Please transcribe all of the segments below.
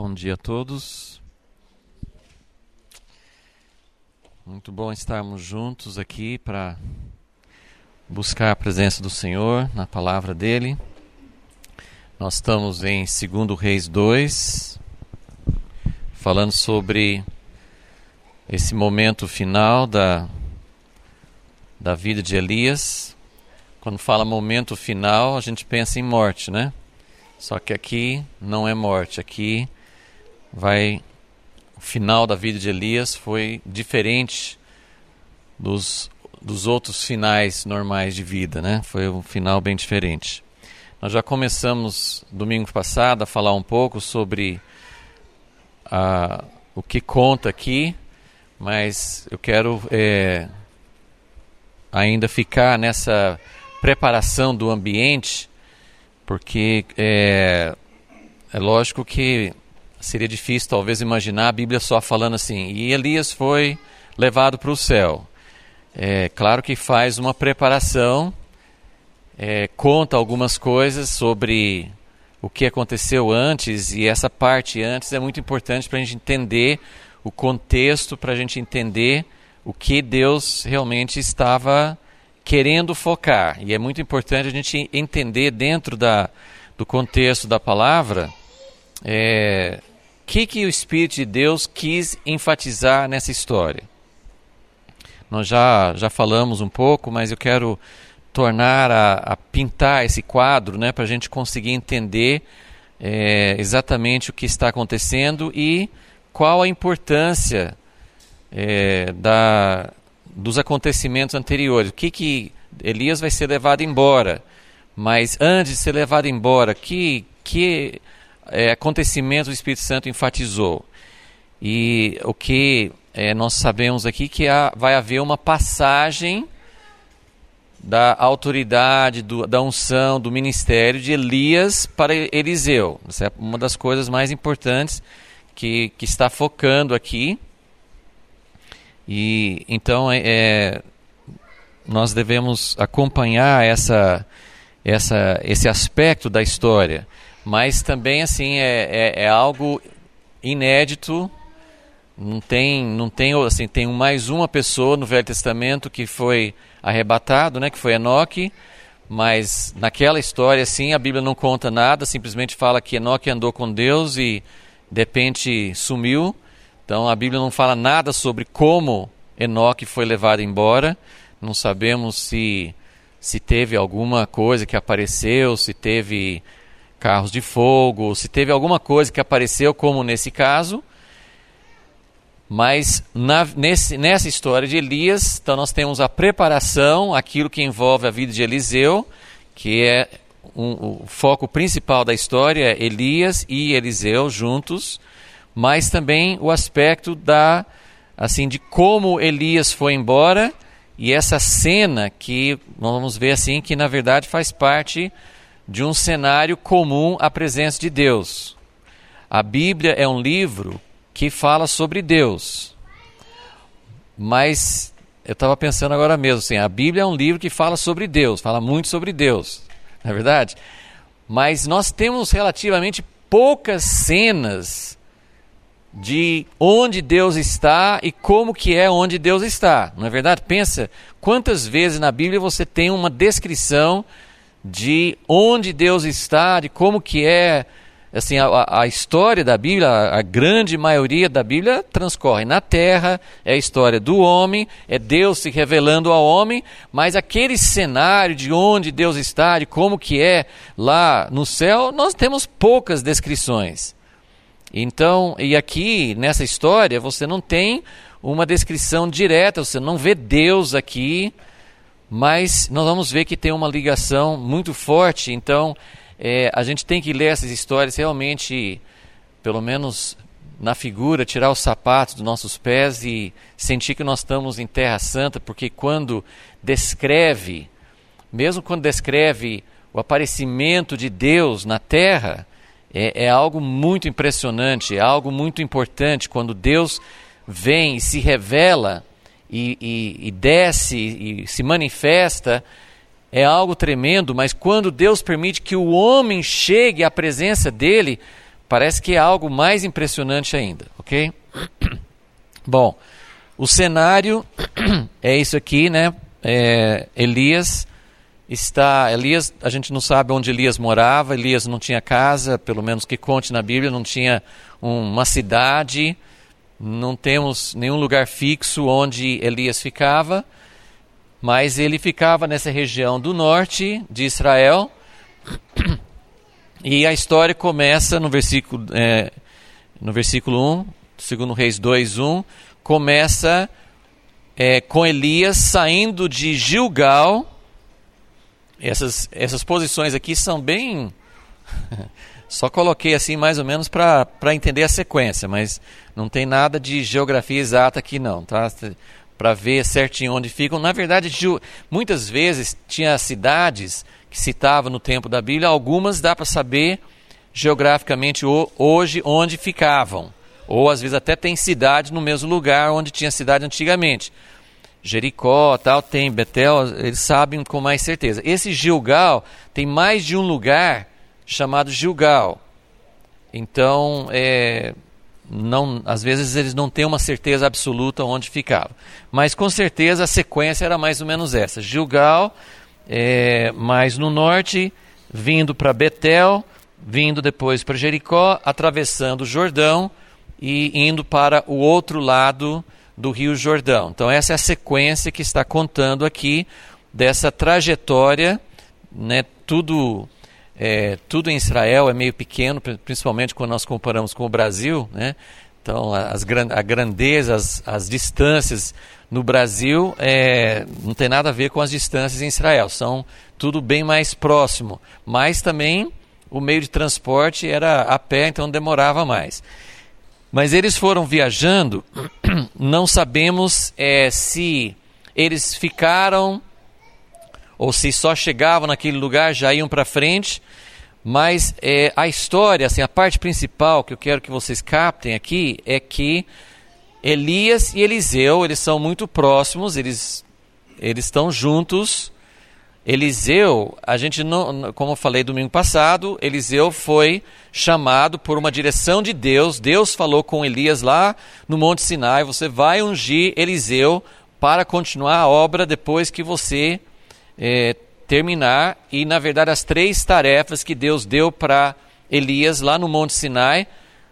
Bom dia a todos. Muito bom estarmos juntos aqui para buscar a presença do Senhor na palavra dele. Nós estamos em 2 Reis 2, falando sobre esse momento final da vida de Elias. Quando fala momento final, a gente pensa em morte, né? Só que aqui não é morte, aqui o final da vida de Elias foi diferente dos outros finais normais de vida, né? Foi um final bem diferente. Nós já começamos domingo passado a falar um pouco sobre o que conta aqui, mas eu quero ainda ficar nessa preparação do ambiente, porque é lógico que seria difícil talvez imaginar a Bíblia só falando assim, e Elias foi levado para o céu. É claro que faz uma preparação, conta algumas coisas sobre o que aconteceu antes, e essa parte antes é muito importante para a gente entender o contexto, para a gente entender o que Deus realmente estava querendo focar. E é muito importante a gente entender dentro do contexto da palavra que o Espírito de Deus quis enfatizar nessa história. Nós já falamos um pouco, mas eu quero tornar a pintar esse quadro, né, para a gente conseguir entender exatamente o que está acontecendo e qual a importância dos acontecimentos anteriores. O que Elias vai ser levado embora, mas antes de ser levado embora, que acontecimentos o Espírito Santo enfatizou? E o que nós sabemos aqui que vai haver uma passagem da autoridade, da unção, do ministério de Elias para Eliseu. Essa é uma das coisas mais importantes que está focando aqui. E então nós devemos acompanhar esse aspecto da história, mas também assim é algo inédito. Não tem assim, tem mais uma pessoa no Velho Testamento que foi arrebatado, né, que foi Enoque, mas naquela história assim a Bíblia não conta nada, simplesmente fala que Enoque andou com Deus e de repente sumiu. Então a Bíblia não fala nada sobre como Enoque foi levado embora. Não sabemos se teve alguma coisa que apareceu, se teve carros de fogo, se teve alguma coisa que apareceu como nesse caso. Mas nessa história de Elias, então nós temos a preparação, aquilo que envolve a vida de Eliseu, que é o foco principal da história, é Elias e Eliseu juntos, mas também o aspecto de como Elias foi embora, e essa cena que vamos ver assim, que na verdade faz parte de um cenário comum à presença de Deus. A Bíblia é um livro que fala sobre Deus, mas eu estava pensando agora mesmo assim, a Bíblia é um livro que fala sobre Deus, fala muito sobre Deus, não é verdade? Mas nós temos relativamente poucas cenas de onde Deus está e como que é onde Deus está, não é verdade? Pensa, quantas vezes na Bíblia você tem uma descrição de onde Deus está, de como que é. Assim, a história da Bíblia, a grande maioria da Bíblia transcorre na terra, é a história do homem, é Deus se revelando ao homem, mas aquele cenário de onde Deus está, de como que é lá no céu, nós temos poucas descrições. Então, e aqui nessa história você não tem uma descrição direta, você não vê Deus aqui, mas nós vamos ver que tem uma ligação muito forte. Então a gente tem que ler essas histórias realmente, pelo menos na figura, tirar os sapatos dos nossos pés e sentir que nós estamos em Terra Santa, porque quando descreve, mesmo quando descreve o aparecimento de Deus na Terra, é algo muito impressionante, é algo muito importante. Quando Deus vem e se revela e desce e se manifesta, é algo tremendo. Mas quando Deus permite que o homem chegue à presença dele, parece que é algo mais impressionante ainda, ok? Bom, o cenário é isso aqui, né? Elias, a gente não sabe onde Elias morava. Elias não tinha casa, pelo menos que conte na Bíblia, não tinha uma cidade, não temos nenhum lugar fixo onde Elias ficava, mas ele ficava nessa região do norte de Israel. E a história começa no versículo 1, 2 Reis 2:1, começa com Elias saindo de Gilgal. Essas posições aqui são bem... Só coloquei assim mais ou menos para entender a sequência, mas não tem nada de geografia exata aqui não, tá? Para ver certinho onde ficam. Na verdade, muitas vezes tinha cidades que citava no tempo da Bíblia, algumas dá para saber geograficamente hoje onde ficavam. Ou às vezes até tem cidade no mesmo lugar onde tinha cidade antigamente. Jericó, tal, tem Betel, eles sabem com mais certeza. Esse Gilgal tem mais de um lugar chamado Gilgal. Então, às vezes eles não têm uma certeza absoluta onde ficava. Mas com certeza a sequência era mais ou menos essa. Gilgal, mais no norte, vindo para Betel, vindo depois para Jericó, atravessando o Jordão e indo para o outro lado do Rio Jordão. Então essa é a sequência que está contando aqui dessa trajetória, né? Tudo em Israel é meio pequeno, principalmente quando nós comparamos com o Brasil, né? Então a grandeza, as distâncias no Brasil não tem nada a ver com as distâncias em Israel, são tudo bem mais próximo, mas também o meio de transporte era a pé, então demorava mais. Mas eles foram viajando, não sabemos se eles ficaram ou se só chegavam naquele lugar, já iam para frente, mas a história, assim, a parte principal que eu quero que vocês captem aqui é que Elias e Eliseu, eles são muito próximos, eles estão juntos. Eliseu, a gente não, como eu falei domingo passado, Eliseu foi chamado por uma direção de Deus. Deus falou com Elias lá no Monte Sinai: você vai ungir Eliseu para continuar a obra depois que você terminar. E na verdade as 3 tarefas que Deus deu para Elias lá no Monte Sinai,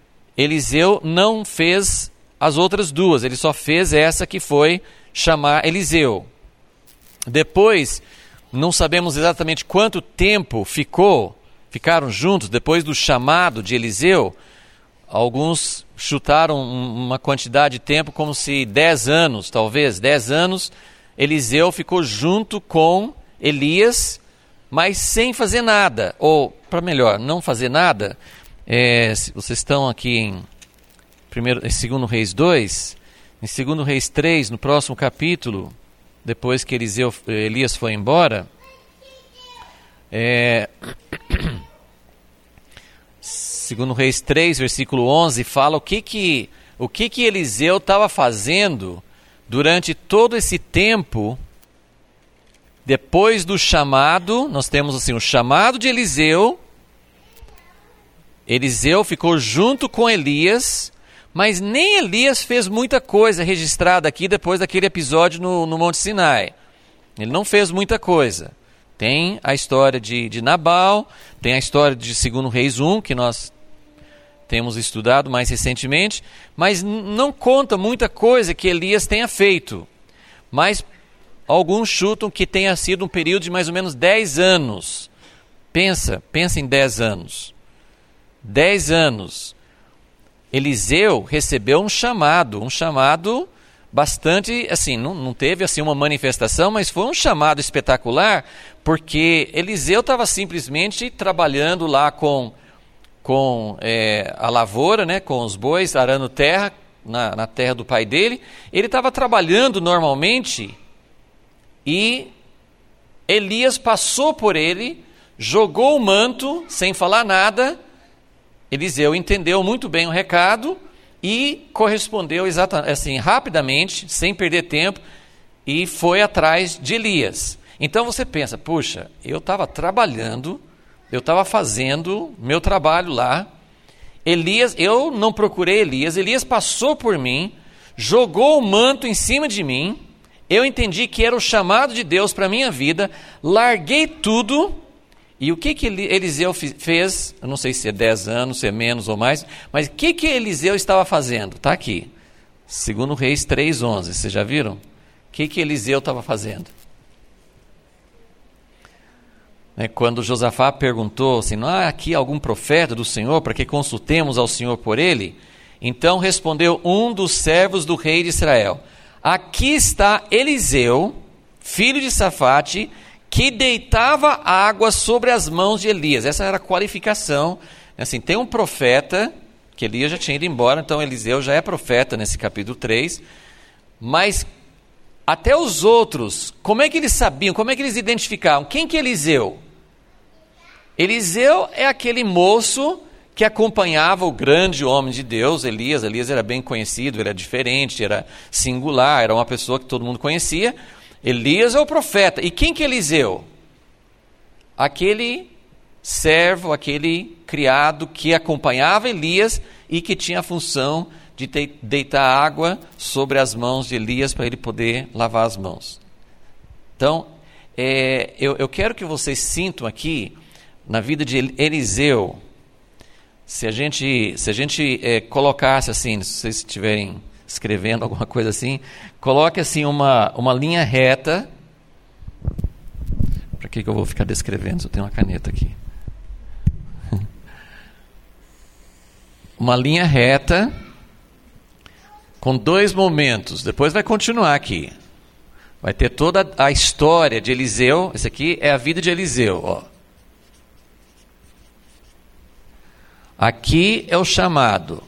Eliseu não fez as outras 2, ele só fez essa que foi chamar Eliseu. Depois, não sabemos exatamente quanto tempo ficaram juntos depois do chamado de Eliseu. Alguns chutaram uma quantidade de tempo como se 10 anos, talvez 10 anos. Eliseu ficou junto com Elias, mas sem fazer nada. Ou, para melhor, não fazer nada. Vocês estão aqui em 2 Reis 2, em 2 Reis 3, no próximo capítulo, depois que Elias foi embora, 2 Reis 3, versículo 11, fala o que Eliseu estava fazendo durante todo esse tempo, depois do chamado. Nós temos assim, o chamado de Eliseu. Eliseu ficou junto com Elias, mas nem Elias fez muita coisa registrada aqui depois daquele episódio no Monte Sinai. Ele não fez muita coisa. Tem a história de Nabal, tem a história de 2 Reis 1, que nós temos estudado mais recentemente, mas não conta muita coisa que Elias tenha feito. Mas alguns chutam que tenha sido um período de mais ou menos 10 anos. Pensa em 10 anos. 10 anos. Eliseu recebeu um chamado bastante, assim, não teve assim uma manifestação, mas foi um chamado espetacular, porque Eliseu estava simplesmente trabalhando lá com a lavoura, né, com os bois, arando terra, na terra do pai dele. Ele estava trabalhando normalmente e Elias passou por ele, jogou o manto sem falar nada. Eliseu entendeu muito bem o recado e correspondeu assim, rapidamente, sem perder tempo, e foi atrás de Elias. Então você pensa, puxa, eu estava trabalhando, eu estava fazendo meu trabalho lá, Elias, eu não procurei Elias, Elias passou por mim, jogou o manto em cima de mim, eu entendi que era o chamado de Deus para a minha vida, larguei tudo, e o que Eliseu fez? Eu não sei se é 10 anos, se é menos ou mais, mas o que Eliseu estava fazendo? Está aqui, 2 Reis 3:11, vocês já viram? O que Eliseu estava fazendo? Quando Josafá perguntou assim, não há aqui algum profeta do Senhor para que consultemos ao Senhor por ele? Então respondeu um dos servos do rei de Israel, aqui está Eliseu, filho de Safate, que deitava água sobre as mãos de Elias. Essa era a qualificação. Assim, tem um profeta, que Elias já tinha ido embora, então Eliseu já é profeta nesse capítulo 3, mas até os outros, como é que eles sabiam, como é que eles identificavam? Quem que é Eliseu? Eliseu é aquele moço que acompanhava o grande homem de Deus, Elias. Elias era bem conhecido, era diferente, era singular, era uma pessoa que todo mundo conhecia. Elias é o profeta. E quem que é Eliseu? Aquele servo, aquele criado que acompanhava Elias e que tinha a função de deitar água sobre as mãos de Elias para ele poder lavar as mãos. Então, eu quero que vocês sintam aqui, na vida de Eliseu, se a gente colocasse assim, se vocês estiverem escrevendo alguma coisa assim, coloque assim uma linha reta. Para que eu vou ficar descrevendo se eu tenho uma caneta aqui? Uma linha reta com 2 momentos. Depois vai continuar aqui. Vai ter toda a história de Eliseu. Esse aqui é a vida de Eliseu, ó. Aqui é o chamado.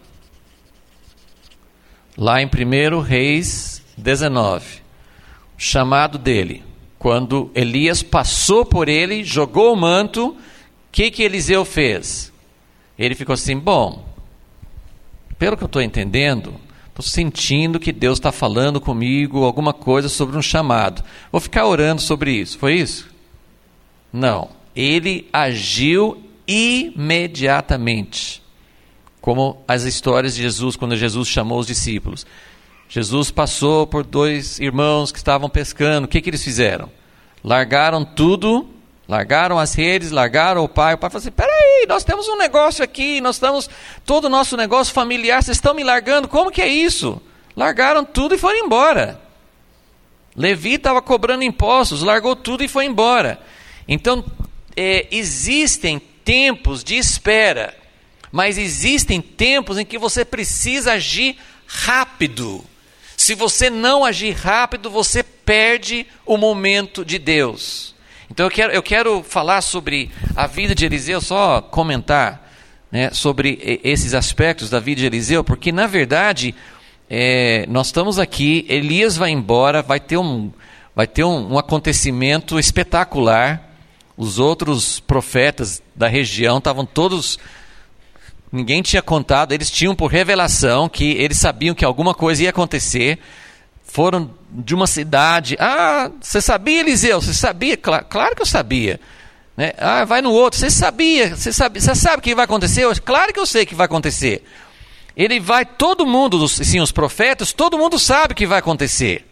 Lá em 1 Reis 19. O chamado dele. Quando Elias passou por ele, jogou o manto, o que Eliseu fez? Ele ficou assim, bom, pelo que eu estou entendendo, estou sentindo que Deus está falando comigo alguma coisa sobre um chamado. Vou ficar orando sobre isso. Foi isso? Não. Ele agiu imediatamente, como as histórias de Jesus, quando Jesus chamou os discípulos. Jesus passou por 2 irmãos que estavam pescando. O que eles fizeram? Largaram tudo, largaram as redes, largaram o pai. O pai falou assim, peraí, nós temos um negócio aqui, nós estamos, todo o nosso negócio familiar, vocês estão me largando, como que é isso? Largaram tudo e foram embora. Levi estava cobrando impostos, largou tudo e foi embora. Então, existem tempos de espera, mas existem tempos em que você precisa agir rápido. Se você não agir rápido, você perde o momento de Deus. Então eu quero falar sobre a vida de Eliseu, só comentar, né, sobre esses aspectos da vida de Eliseu, porque na verdade nós estamos aqui, Elias vai embora, vai ter um acontecimento espetacular. Os outros profetas da região estavam todos, ninguém tinha contado, eles tinham por revelação que eles sabiam que alguma coisa ia acontecer. Foram de uma cidade, você sabia, Eliseu? Você sabia? Claro que eu sabia. Né? Vai no outro, você sabe o que vai acontecer? Claro que eu sei que vai acontecer. Ele vai, todo mundo, assim, os profetas, todo mundo sabe o que vai acontecer.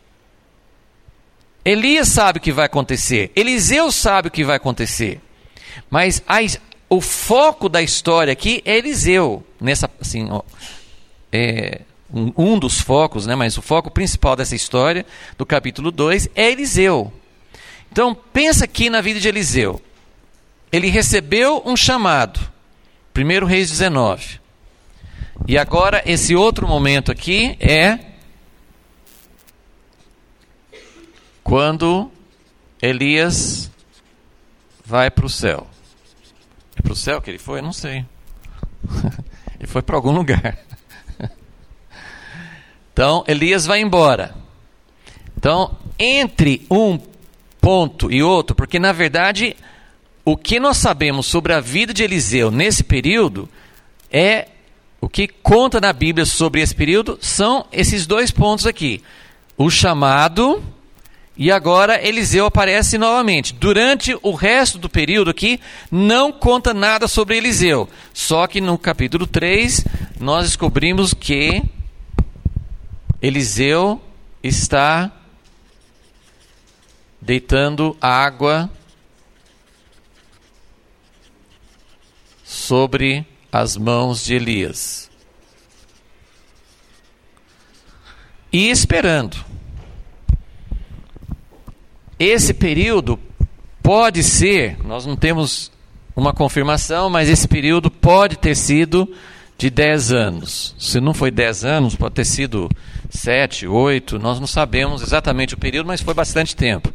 Elias sabe o que vai acontecer, Eliseu sabe o que vai acontecer, mas o foco da história aqui é Eliseu, nessa, assim, um dos focos, né, mas o foco principal dessa história, do capítulo 2, é Eliseu. Então, pensa aqui na vida de Eliseu. Ele recebeu um chamado, 1 Reis 19, e agora esse outro momento aqui é quando Elias vai para o céu. É para o céu que ele foi? Eu não sei. Ele foi para algum lugar. Então, Elias vai embora. Então, entre um ponto e outro, porque na verdade, o que nós sabemos sobre a vida de Eliseu nesse período, o que conta na Bíblia sobre esse período, são esses 2 pontos aqui. O chamado E agora Eliseu aparece novamente. Durante o resto do período aqui, não conta nada sobre Eliseu. Só que no capítulo 3, nós descobrimos que Eliseu está deitando água sobre as mãos de Elias. E esperando. Esse período pode ser, nós não temos uma confirmação, mas esse período pode ter sido de 10 anos. Se não foi 10 anos, pode ter sido 7, 8, nós não sabemos exatamente o período, mas foi bastante tempo.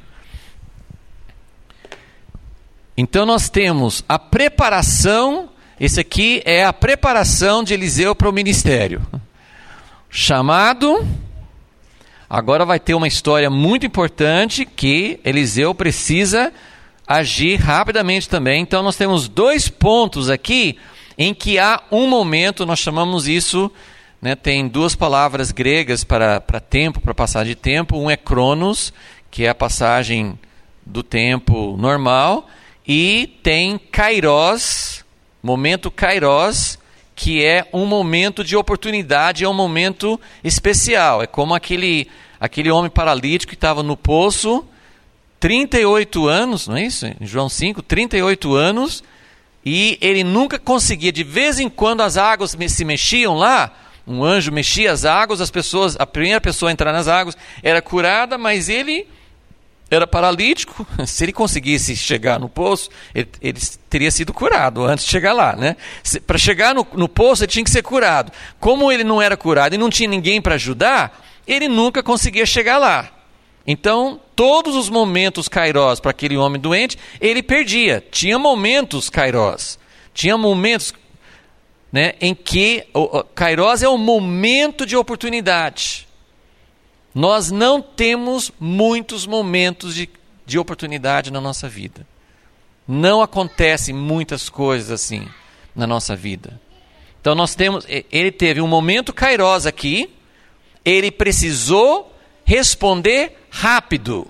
Então nós temos a preparação, esse aqui é a preparação de Eliseu para o ministério. Chamado, agora vai ter uma história muito importante que Eliseu precisa agir rapidamente também. Então nós temos 2 pontos aqui em que há um momento, nós chamamos isso, né, tem 2 palavras gregas para tempo, para passagem de tempo. Um é cronos, que é a passagem do tempo normal, e tem kairos, momento kairos, que é um momento de oportunidade, é um momento especial. É como aquele homem paralítico que estava no poço, 38 anos, não é isso? Em João 5, 38 anos, e ele nunca conseguia, de vez em quando as águas se mexiam lá, um anjo mexia as águas, a primeira pessoa a entrar nas águas era curada, mas ele era paralítico. Se ele conseguisse chegar no poço, ele teria sido curado antes de chegar lá, né? Para chegar no poço, ele tinha que ser curado. Como ele não era curado e não tinha ninguém para ajudar, ele nunca conseguia chegar lá. Então, todos os momentos kairos para aquele homem doente, ele perdia. Tinha momentos kairos. Tinha momentos, né, em que o kairos é um momento de oportunidade. Nós não temos muitos momentos de oportunidade na nossa vida. Não acontecem muitas coisas assim na nossa vida. Então ele teve um momento kairos aqui, ele precisou responder rápido.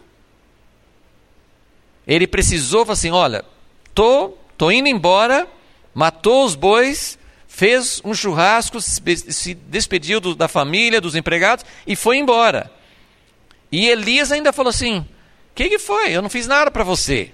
Ele precisou falar assim, olha, tô indo embora, matou os bois, fez um churrasco, se despediu da família, dos empregados e foi embora. E Elias ainda falou assim, o que foi? Eu não fiz nada para você.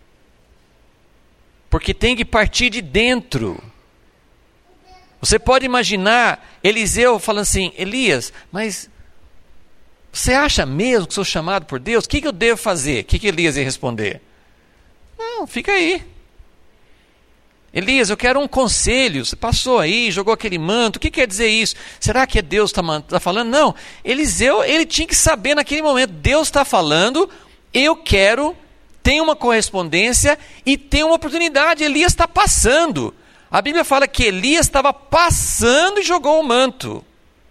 Porque tem que partir de dentro. Você pode imaginar Eliseu falando assim, Elias, mas você acha mesmo que sou chamado por Deus? O que eu devo fazer? O que Elias ia responder? Não, fica aí. Elias, eu quero um conselho. Você passou aí, jogou aquele manto. O que quer dizer isso? Será que Deus está falando? Não. Eliseu, ele tinha que saber naquele momento. Deus está falando, eu quero, tem uma correspondência e tem uma oportunidade. Elias está passando. A Bíblia fala que Elias estava passando e jogou o manto.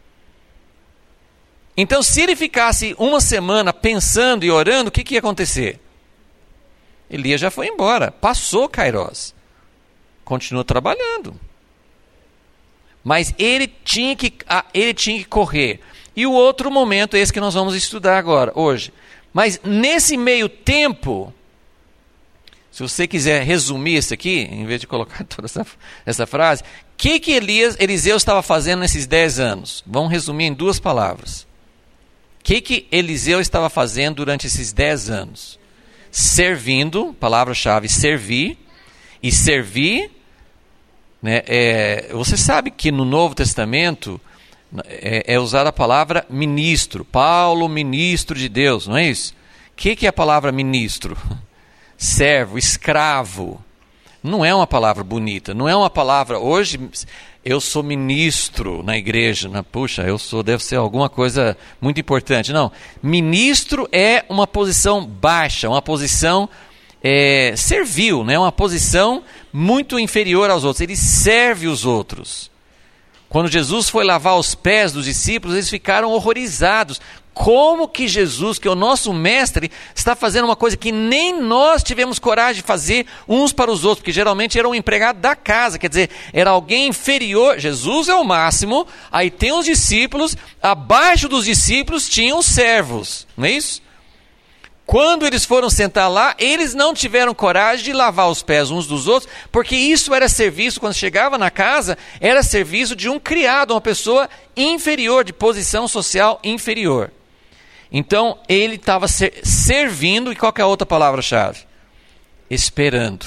Então, se ele ficasse uma semana pensando e orando, o que ia acontecer? Elias já foi embora, passou kairos. Continua trabalhando. Mas ele tinha que correr. E o outro momento é esse que nós vamos estudar agora, hoje. Mas nesse meio tempo, se você quiser resumir isso aqui, em vez de colocar toda essa frase, o que Eliseu estava fazendo nesses 10 anos? Vamos resumir em 2 palavras. O que Eliseu estava fazendo durante esses 10 anos? Servindo, palavra-chave, servir. E servir, né, você sabe que no Novo Testamento é usada a palavra ministro. Paulo, ministro de Deus, não é isso? O que é a palavra ministro? Servo, escravo. Não é uma palavra bonita, não é uma palavra... Hoje eu sou ministro na igreja, puxa, deve ser alguma coisa muito importante. Não, ministro é uma posição baixa, uma posição... servil, né? Uma posição muito inferior aos outros. Ele serve os outros. Quando Jesus foi lavar os pés dos discípulos, eles ficaram horrorizados. Como que Jesus, que é o nosso mestre, está fazendo uma coisa que nem nós tivemos coragem de fazer uns para os outros, porque geralmente era um empregado da casa, quer dizer, era alguém inferior. Jesus é o máximo, aí tem os discípulos, abaixo dos discípulos tinham os servos, não é isso? Quando eles foram sentar lá, eles não tiveram coragem de lavar os pés uns dos outros, porque isso era serviço, quando chegava na casa, era serviço de um criado, uma pessoa inferior, de posição social inferior. Então, ele estava servindo, e qual que é a outra palavra-chave? Esperando.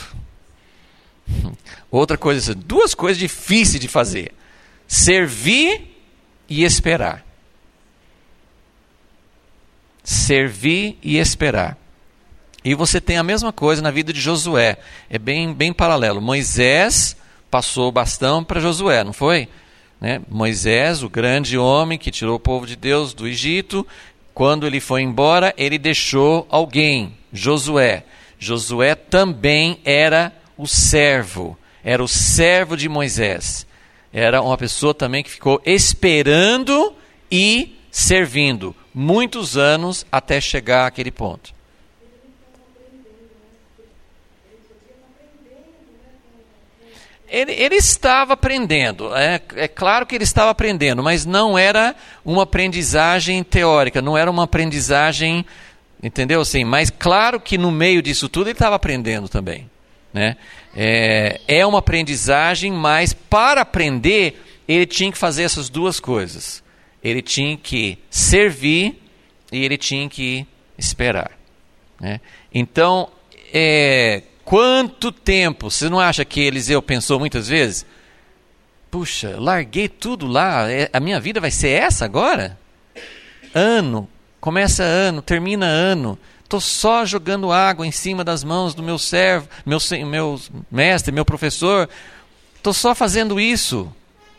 Outra coisa, duas coisas difíceis de fazer: servir e esperar. Servir e esperar. E você tem a mesma coisa na vida de Josué. É bem paralelo. Moisés passou o bastão para Josué, não foi? Né? Moisés, o grande homem que tirou o povo de Deus do Egito, quando ele foi embora, ele deixou alguém, Josué. Josué também era o servo de Moisés. Era uma pessoa também que ficou esperando e servindo muitos anos até chegar àquele ponto. Ele estava aprendendo, é claro que ele estava aprendendo, mas não era uma aprendizagem teórica, não era uma aprendizagem, entendeu? Assim, mas claro que no meio disso tudo ele estava aprendendo também. Né? É uma aprendizagem, mas para aprender ele tinha que fazer essas duas coisas. Ele tinha que servir e ele tinha que esperar. Né? Então, quanto tempo? Você não acha que Eliseu pensou muitas vezes? Puxa, larguei tudo lá, a minha vida vai ser essa agora? Ano, começa ano, termina ano, estou só jogando água em cima das mãos do meu servo, meu mestre, meu professor, estou só fazendo isso.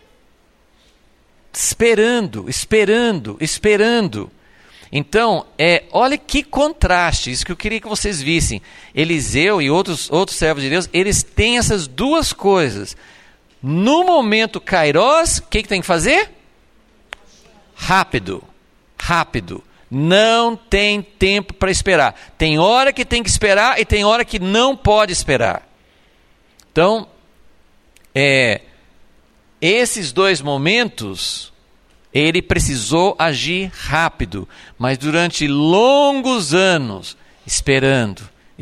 Esperando. Então, olha que contraste, isso que eu queria que vocês vissem. Eliseu e outros servos de Deus, eles têm essas duas coisas. No momento Kairos, o que tem que fazer? Rápido. Não tem tempo para esperar. Tem hora que tem que esperar e tem hora que não pode esperar. Então, esses dois momentos, ele precisou agir rápido, mas durante longos anos, esperando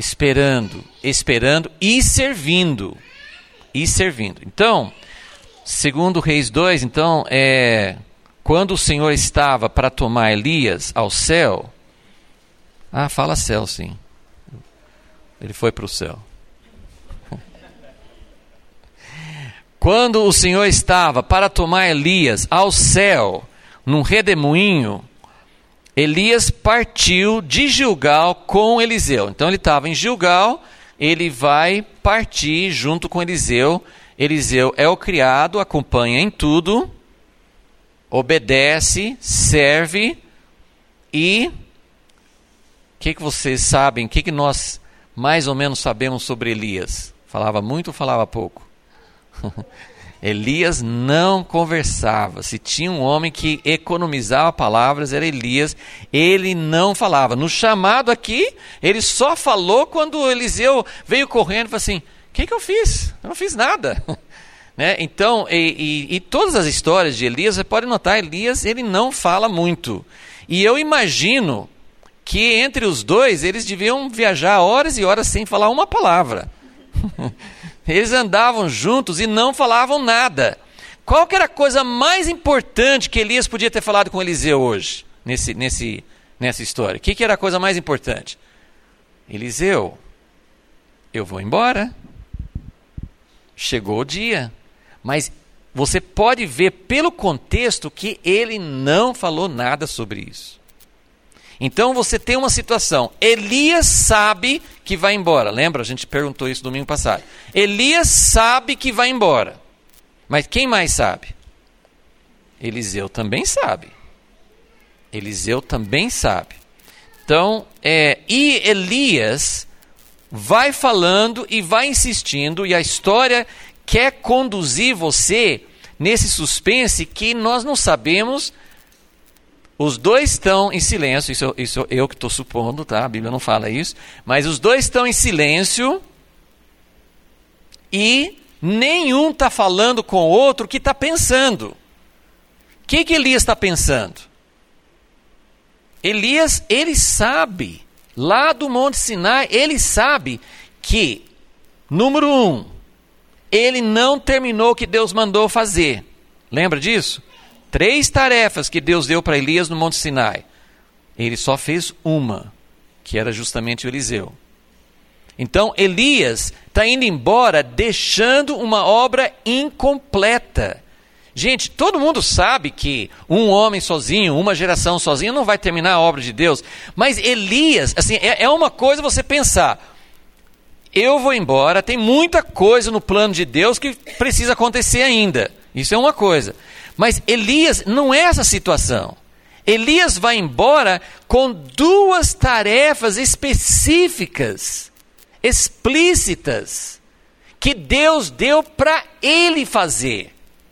e servindo. Então, segundo Reis 2, então, quando o Senhor estava para tomar Elias ao céu, fala céu sim, ele foi para o céu. Quando o Senhor estava para tomar Elias ao céu, num redemoinho, Elias partiu de Gilgal com Eliseu. Então ele estava em Gilgal, ele vai partir junto com Eliseu. Eliseu é o criado, acompanha em tudo, obedece, serve. E o que vocês sabem, o que nós mais ou menos sabemos sobre Elias? Falava muito ou falava pouco? Elias não conversava. Se tinha um homem que economizava palavras, era Elias. Ele não falava. No chamado aqui, ele só falou quando Eliseu veio correndo e falou assim: o que eu fiz? Eu não fiz nada. Né? Então, e todas as histórias de Elias, você pode notar, Elias ele não fala muito. E eu imagino que entre os dois, eles deviam viajar horas e horas sem falar uma palavra. Eles andavam juntos e não falavam nada. Qual que era a coisa mais importante que Elias podia ter falado com Eliseu hoje, nessa história? O que era a coisa mais importante? Eliseu, eu vou embora. Chegou o dia. Mas você pode ver pelo contexto que ele não falou nada sobre isso. Então você tem uma situação, Elias sabe que vai embora. Lembra? A gente perguntou isso domingo passado. Elias sabe que vai embora. Mas quem mais sabe? Eliseu também sabe. Então, e Elias vai falando e vai insistindo, e a história quer conduzir você nesse suspense que nós não sabemos. Os dois estão em silêncio, isso eu que estou supondo, tá? A Bíblia não fala isso, mas os dois estão em silêncio e nenhum está falando com o outro o que está pensando. O que Elias está pensando? Elias, ele sabe lá do Monte Sinai, ele sabe que, número 1, ele não terminou o que Deus mandou fazer. Lembra disso? 3 tarefas que Deus deu para Elias no Monte Sinai. Ele só fez uma, que era justamente o Eliseu. Então, Elias está indo embora deixando uma obra incompleta. Gente, todo mundo sabe que um homem sozinho, uma geração sozinha, não vai terminar a obra de Deus. Mas Elias, assim, é uma coisa você pensar, eu vou embora, tem muita coisa no plano de Deus que precisa acontecer ainda. Isso é uma coisa. Mas Elias não é essa situação. Elias vai embora com 2 tarefas específicas, explícitas, que Deus deu para ele fazer.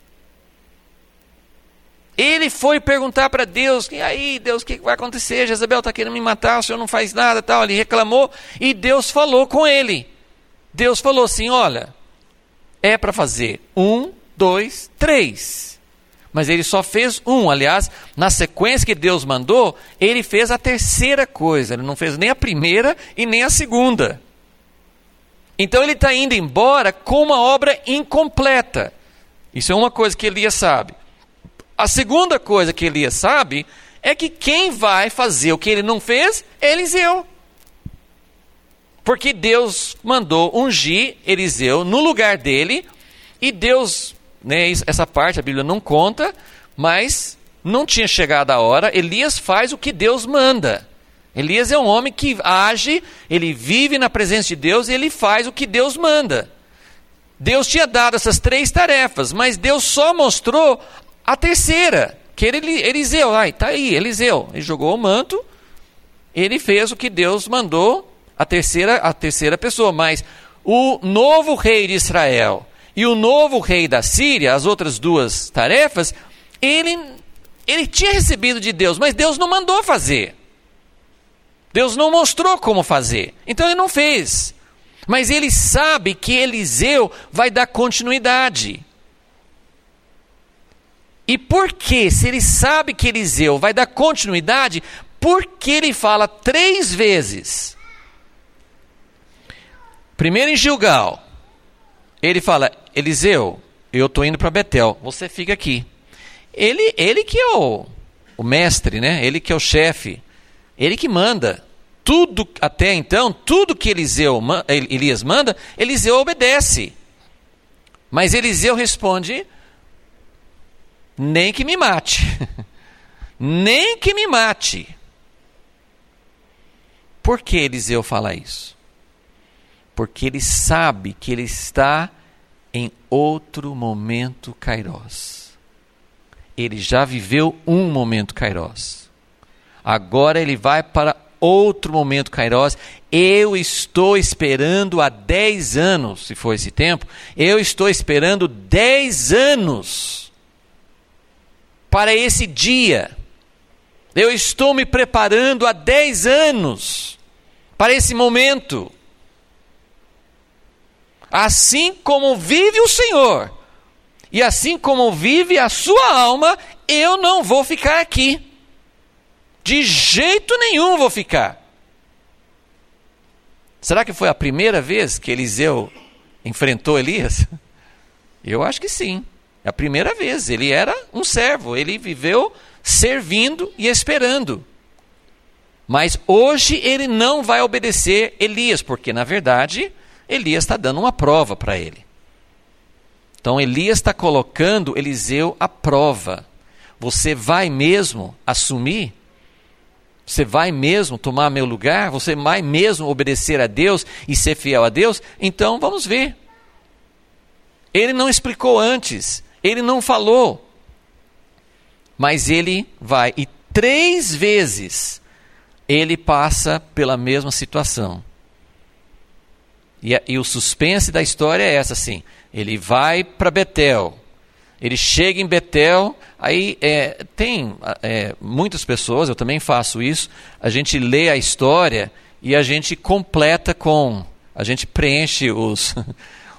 Ele foi perguntar para Deus, e aí Deus, o que vai acontecer? Jezabel está querendo me matar, o senhor não faz nada, tal. Ele reclamou e Deus falou com ele. Deus falou assim, olha, é para fazer 1, 2, 3. Mas ele só fez 1. Aliás, na sequência que Deus mandou, ele fez a 3ª coisa. Ele não fez nem a 1ª e nem a 2ª. Então ele está indo embora com uma obra incompleta. Isso é uma coisa que Elias sabe. A segunda coisa que Elias sabe é que quem vai fazer o que ele não fez é Eliseu. Porque Deus mandou ungir Eliseu no lugar dele, e Deus, né, essa parte a Bíblia não conta, mas não tinha chegado a hora. Elias faz o que Deus manda. Elias é um homem que age, ele vive na presença de Deus e ele faz o que Deus manda. Deus tinha dado essas 3 tarefas, mas Deus só mostrou a 3ª, que era Eliseu. Está aí, Eliseu. Ele jogou o manto, ele fez o que Deus mandou, a terceira pessoa. Mas o novo rei de Israel e o novo rei da Síria, as outras 2 tarefas, ele tinha recebido de Deus, mas Deus não mandou fazer. Deus não mostrou como fazer, então ele não fez. Mas ele sabe que Eliseu vai dar continuidade. E por que, se ele sabe que Eliseu vai dar continuidade, por que ele fala 3 vezes? Primeiro em Gilgal, ele fala, Eliseu, eu estou indo para Betel, você fica aqui. Ele que é o mestre, né? Ele que é o chefe, ele que manda. Tudo, até então, tudo que Elias manda, Eliseu obedece. Mas Eliseu responde, nem que me mate. Nem que me mate. Por que Eliseu fala isso? Porque ele sabe que ele está em outro momento kairós. Ele já viveu um momento kairós. Agora ele vai para outro momento kairós. Eu estou esperando há 10 anos, se for esse tempo, eu estou esperando 10 anos para esse dia. Eu estou me preparando há 10 anos para esse momento. Assim como vive o Senhor, e assim como vive a sua alma, eu não vou ficar aqui. De jeito nenhum vou ficar. Será que foi a primeira vez que Eliseu enfrentou Elias? Eu acho que sim. É a primeira vez. Ele era um servo. Ele viveu servindo e esperando. Mas hoje ele não vai obedecer Elias, porque na verdade Elias está dando uma prova para ele. Então Elias está colocando Eliseu à prova. Você vai mesmo assumir? Você vai mesmo tomar meu lugar? Você vai mesmo obedecer a Deus e ser fiel a Deus? Então vamos ver. Ele não explicou antes, ele não falou, mas ele vai, e 3 vezes ele passa pela mesma situação. E o suspense da história é essa, assim, ele vai para Betel. Ele chega em Betel, aí tem muitas pessoas, eu também faço isso, a gente lê a história e a gente completa a gente preenche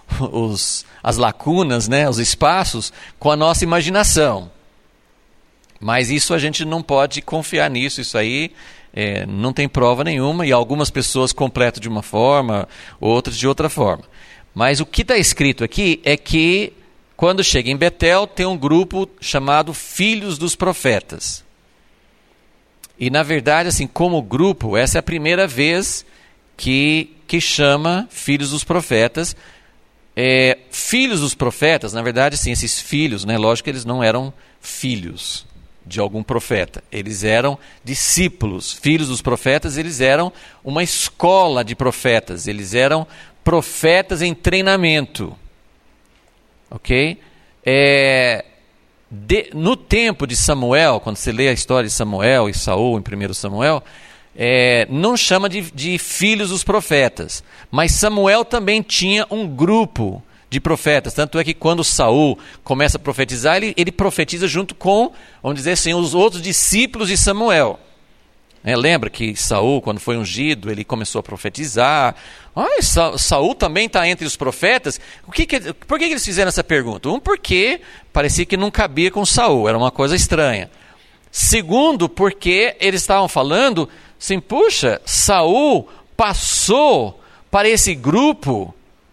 as lacunas, né, os espaços, com a nossa imaginação. Mas isso a gente não pode confiar nisso, isso aí não tem prova nenhuma, e algumas pessoas completam de uma forma, outras de outra forma. Mas o que está escrito aqui é que quando chega em Betel tem um grupo chamado Filhos dos Profetas. E na verdade, assim, como grupo, essa é a primeira vez que chama Filhos dos Profetas. Filhos dos profetas, na verdade, assim, esses filhos, né, lógico que eles não eram filhos de algum profeta, eles eram discípulos. Filhos dos profetas, eles eram uma escola de profetas, eles eram profetas em treinamento, ok? No tempo de Samuel, quando você lê a história de Samuel e Saul em 1 Samuel, não chama de filhos dos profetas, mas Samuel também tinha um grupo de profetas, tanto é que quando Saul começa a profetizar, ele profetiza junto com, vamos dizer assim, os outros discípulos de Samuel. Lembra que Saul, quando foi ungido, ele começou a profetizar. Saul também está entre os profetas? Por que eles fizeram essa pergunta? Porque parecia que não cabia com Saul, era uma coisa estranha. Segundo, porque eles estavam falando assim, puxa, Saul passou para esse grupo.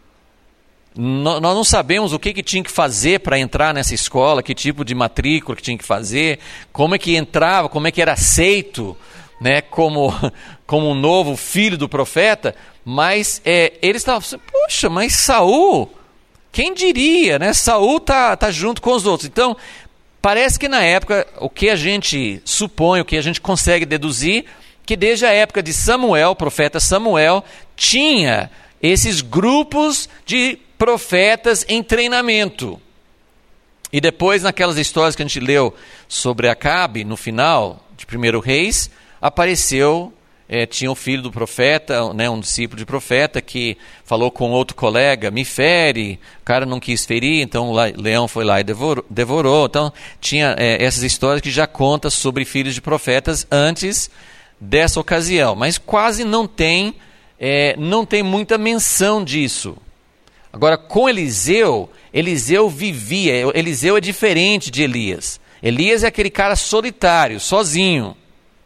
Nós não sabemos o que tinha que fazer para entrar nessa escola, que tipo de matrícula que tinha que fazer, como é que entrava, como é que era aceito, né, como um novo filho do profeta. Mas eles estavam assim, puxa, mas Saul, quem diria, né? Saul tá junto com os outros. Então, parece que na época, o que a gente supõe, o que a gente consegue deduzir, que desde a época de Samuel, o profeta Samuel, tinha esses grupos de profetas em treinamento. E depois, naquelas histórias que a gente leu sobre Acabe, no final de 1 Reis, apareceu, tinha um filho do profeta, né, um discípulo de profeta, que falou com outro colega, me fere, o cara não quis ferir, então o leão foi lá e devorou. Então, tinha essas histórias que já contam sobre filhos de profetas antes dessa ocasião, mas quase não tem muita menção disso. Agora, com Eliseu vivia, Eliseu é diferente de Elias. Elias é aquele cara solitário, sozinho.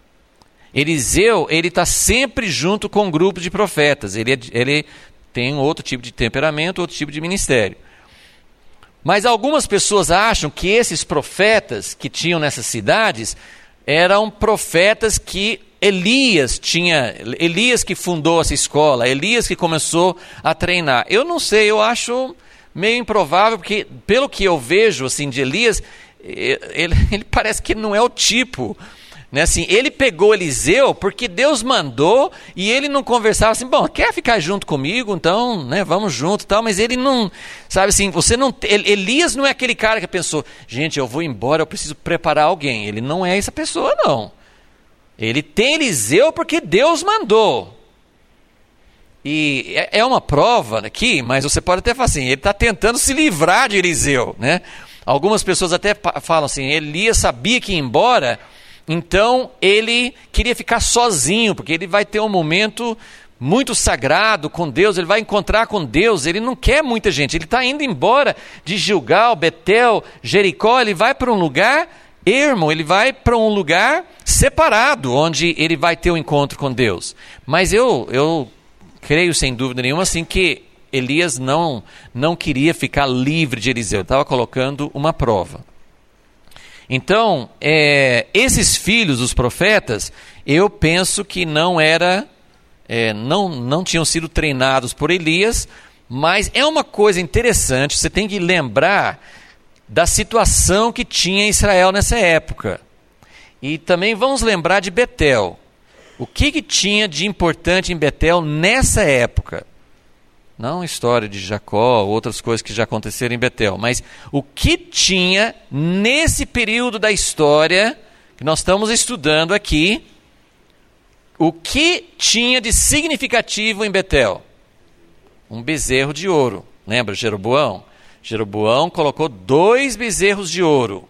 Eliseu, ele está sempre junto com um grupo de profetas, ele tem outro tipo de temperamento, outro tipo de ministério. Mas algumas pessoas acham que esses profetas que tinham nessas cidades eram profetas que Elias que fundou essa escola, Elias que começou a treinar. Eu não sei, eu acho meio improvável, porque pelo que eu vejo assim, de Elias, ele parece que não é o tipo, né? Assim, ele pegou Eliseu porque Deus mandou e ele não conversava assim, bom, quer ficar junto comigo? Então, né, vamos junto e tal, mas ele não, sabe assim, Elias não é aquele cara que pensou, gente, eu vou embora, eu preciso preparar alguém. Ele não é essa pessoa, não. Ele tem Eliseu porque Deus mandou. E é uma prova aqui, mas você pode até falar assim, ele está tentando se livrar de Eliseu, né? Algumas pessoas até falam assim, Elias sabia que ia embora, então ele queria ficar sozinho, porque ele vai ter um momento muito sagrado com Deus, ele vai encontrar com Deus, ele não quer muita gente, ele está indo embora de Gilgal, Betel, Jericó, ele vai para um lugar ermo, ele vai para um lugar separado, onde ele vai ter um encontro com Deus. Mas eu creio sem dúvida nenhuma assim, que Elias não queria ficar livre de Eliseu, ele estava colocando uma prova. Então, esses filhos dos profetas, eu penso que não tinham sido treinados por Elias, mas é uma coisa interessante, você tem que lembrar da situação que tinha em Israel nessa época. E também vamos lembrar de Betel. O que tinha de importante em Betel nessa época? Não a história de Jacó, outras coisas que já aconteceram em Betel, mas o que tinha nesse período da história que nós estamos estudando aqui, o que tinha de significativo em Betel? Um bezerro de ouro. Lembra Jeroboão? Jeroboão colocou 2 bezerros de ouro.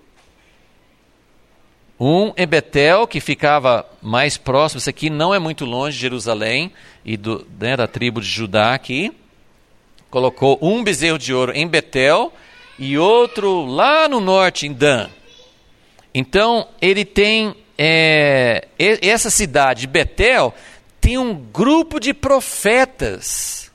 Um em Betel, que ficava mais próximo, isso aqui não é muito longe de Jerusalém, e da tribo de Judá aqui. Colocou um bezerro de ouro em Betel, e outro lá no norte, em Dan. Então, ele tem, essa cidade, Betel, tem um grupo de profetas,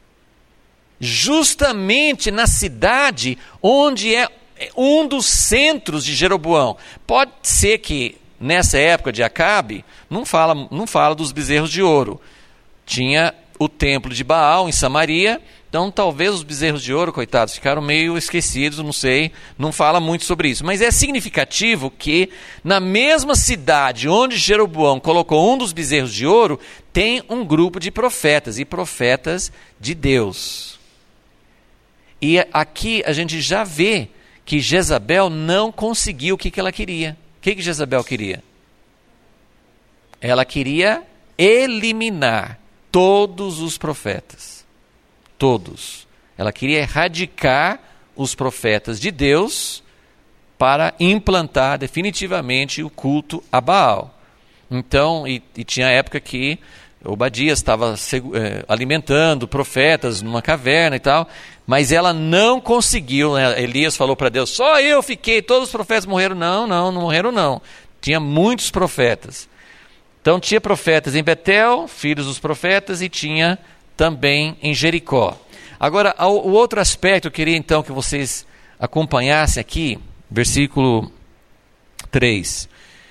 justamente na cidade onde é um dos centros de Jeroboão. Pode ser que, nessa época de Acabe, não fala dos bezerros de ouro. Tinha o templo de Baal em Samaria, então talvez os bezerros de ouro, coitados, ficaram meio esquecidos, não sei, não fala muito sobre isso. Mas é significativo que na mesma cidade onde Jeroboão colocou um dos bezerros de ouro, tem um grupo de profetas, e profetas de Deus. E aqui a gente já vê que Jezabel não conseguiu o que ela queria. O que Jezabel queria? Ela queria eliminar todos os profetas. Todos. Ela queria erradicar os profetas de Deus para implantar definitivamente o culto a Baal. Então, e tinha época que Obadias estava alimentando profetas numa caverna e tal, mas ela não conseguiu, né? Elias falou para Deus, só eu fiquei, todos os profetas morreram. Não morreram não. Tinha muitos profetas. Então tinha profetas em Betel, filhos dos profetas, e tinha também em Jericó. Agora, o outro aspecto, eu queria então que vocês acompanhassem aqui, versículo 3.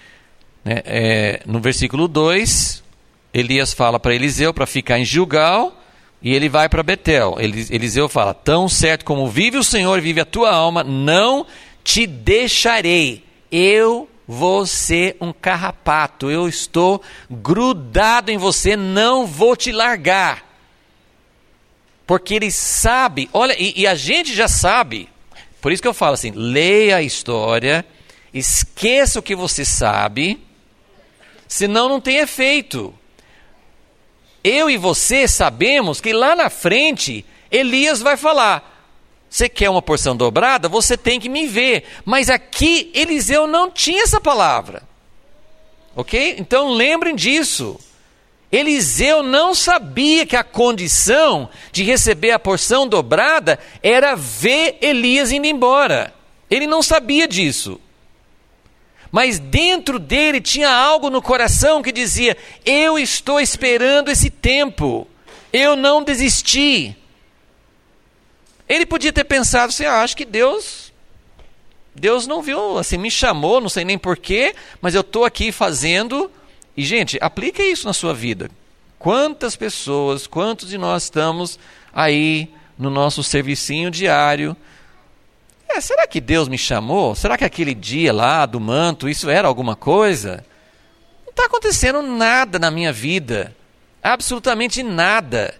No versículo 2, Elias fala para Eliseu para ficar em Gilgal, e ele vai para Betel. Eliseu fala, tão certo como vive o Senhor e vive a tua alma, não te deixarei, eu vou ser um carrapato, eu estou grudado em você, não vou te largar. Porque ele sabe, olha, e a gente já sabe, por isso que eu falo assim, leia a história, esqueça o que você sabe, senão não tem efeito. Eu e você sabemos que lá na frente, Elias vai falar, você quer uma porção dobrada? Você tem que me ver. Mas aqui, Eliseu não tinha essa palavra. Ok? Então lembrem disso. Eliseu não sabia que a condição de receber a porção dobrada era ver Elias indo embora. Ele não sabia disso. Mas dentro dele tinha algo no coração que dizia, eu estou esperando esse tempo. Eu não desisti. Ele podia ter pensado assim, acho que Deus não viu, assim, me chamou, não sei nem porquê, mas eu estou aqui fazendo. E, gente, aplica isso na sua vida. Quantas pessoas, quantos de nós estamos aí no nosso servicinho diário? Será que Deus me chamou? Será que aquele dia lá do manto, isso era alguma coisa? Não está acontecendo nada na minha vida. Absolutamente nada.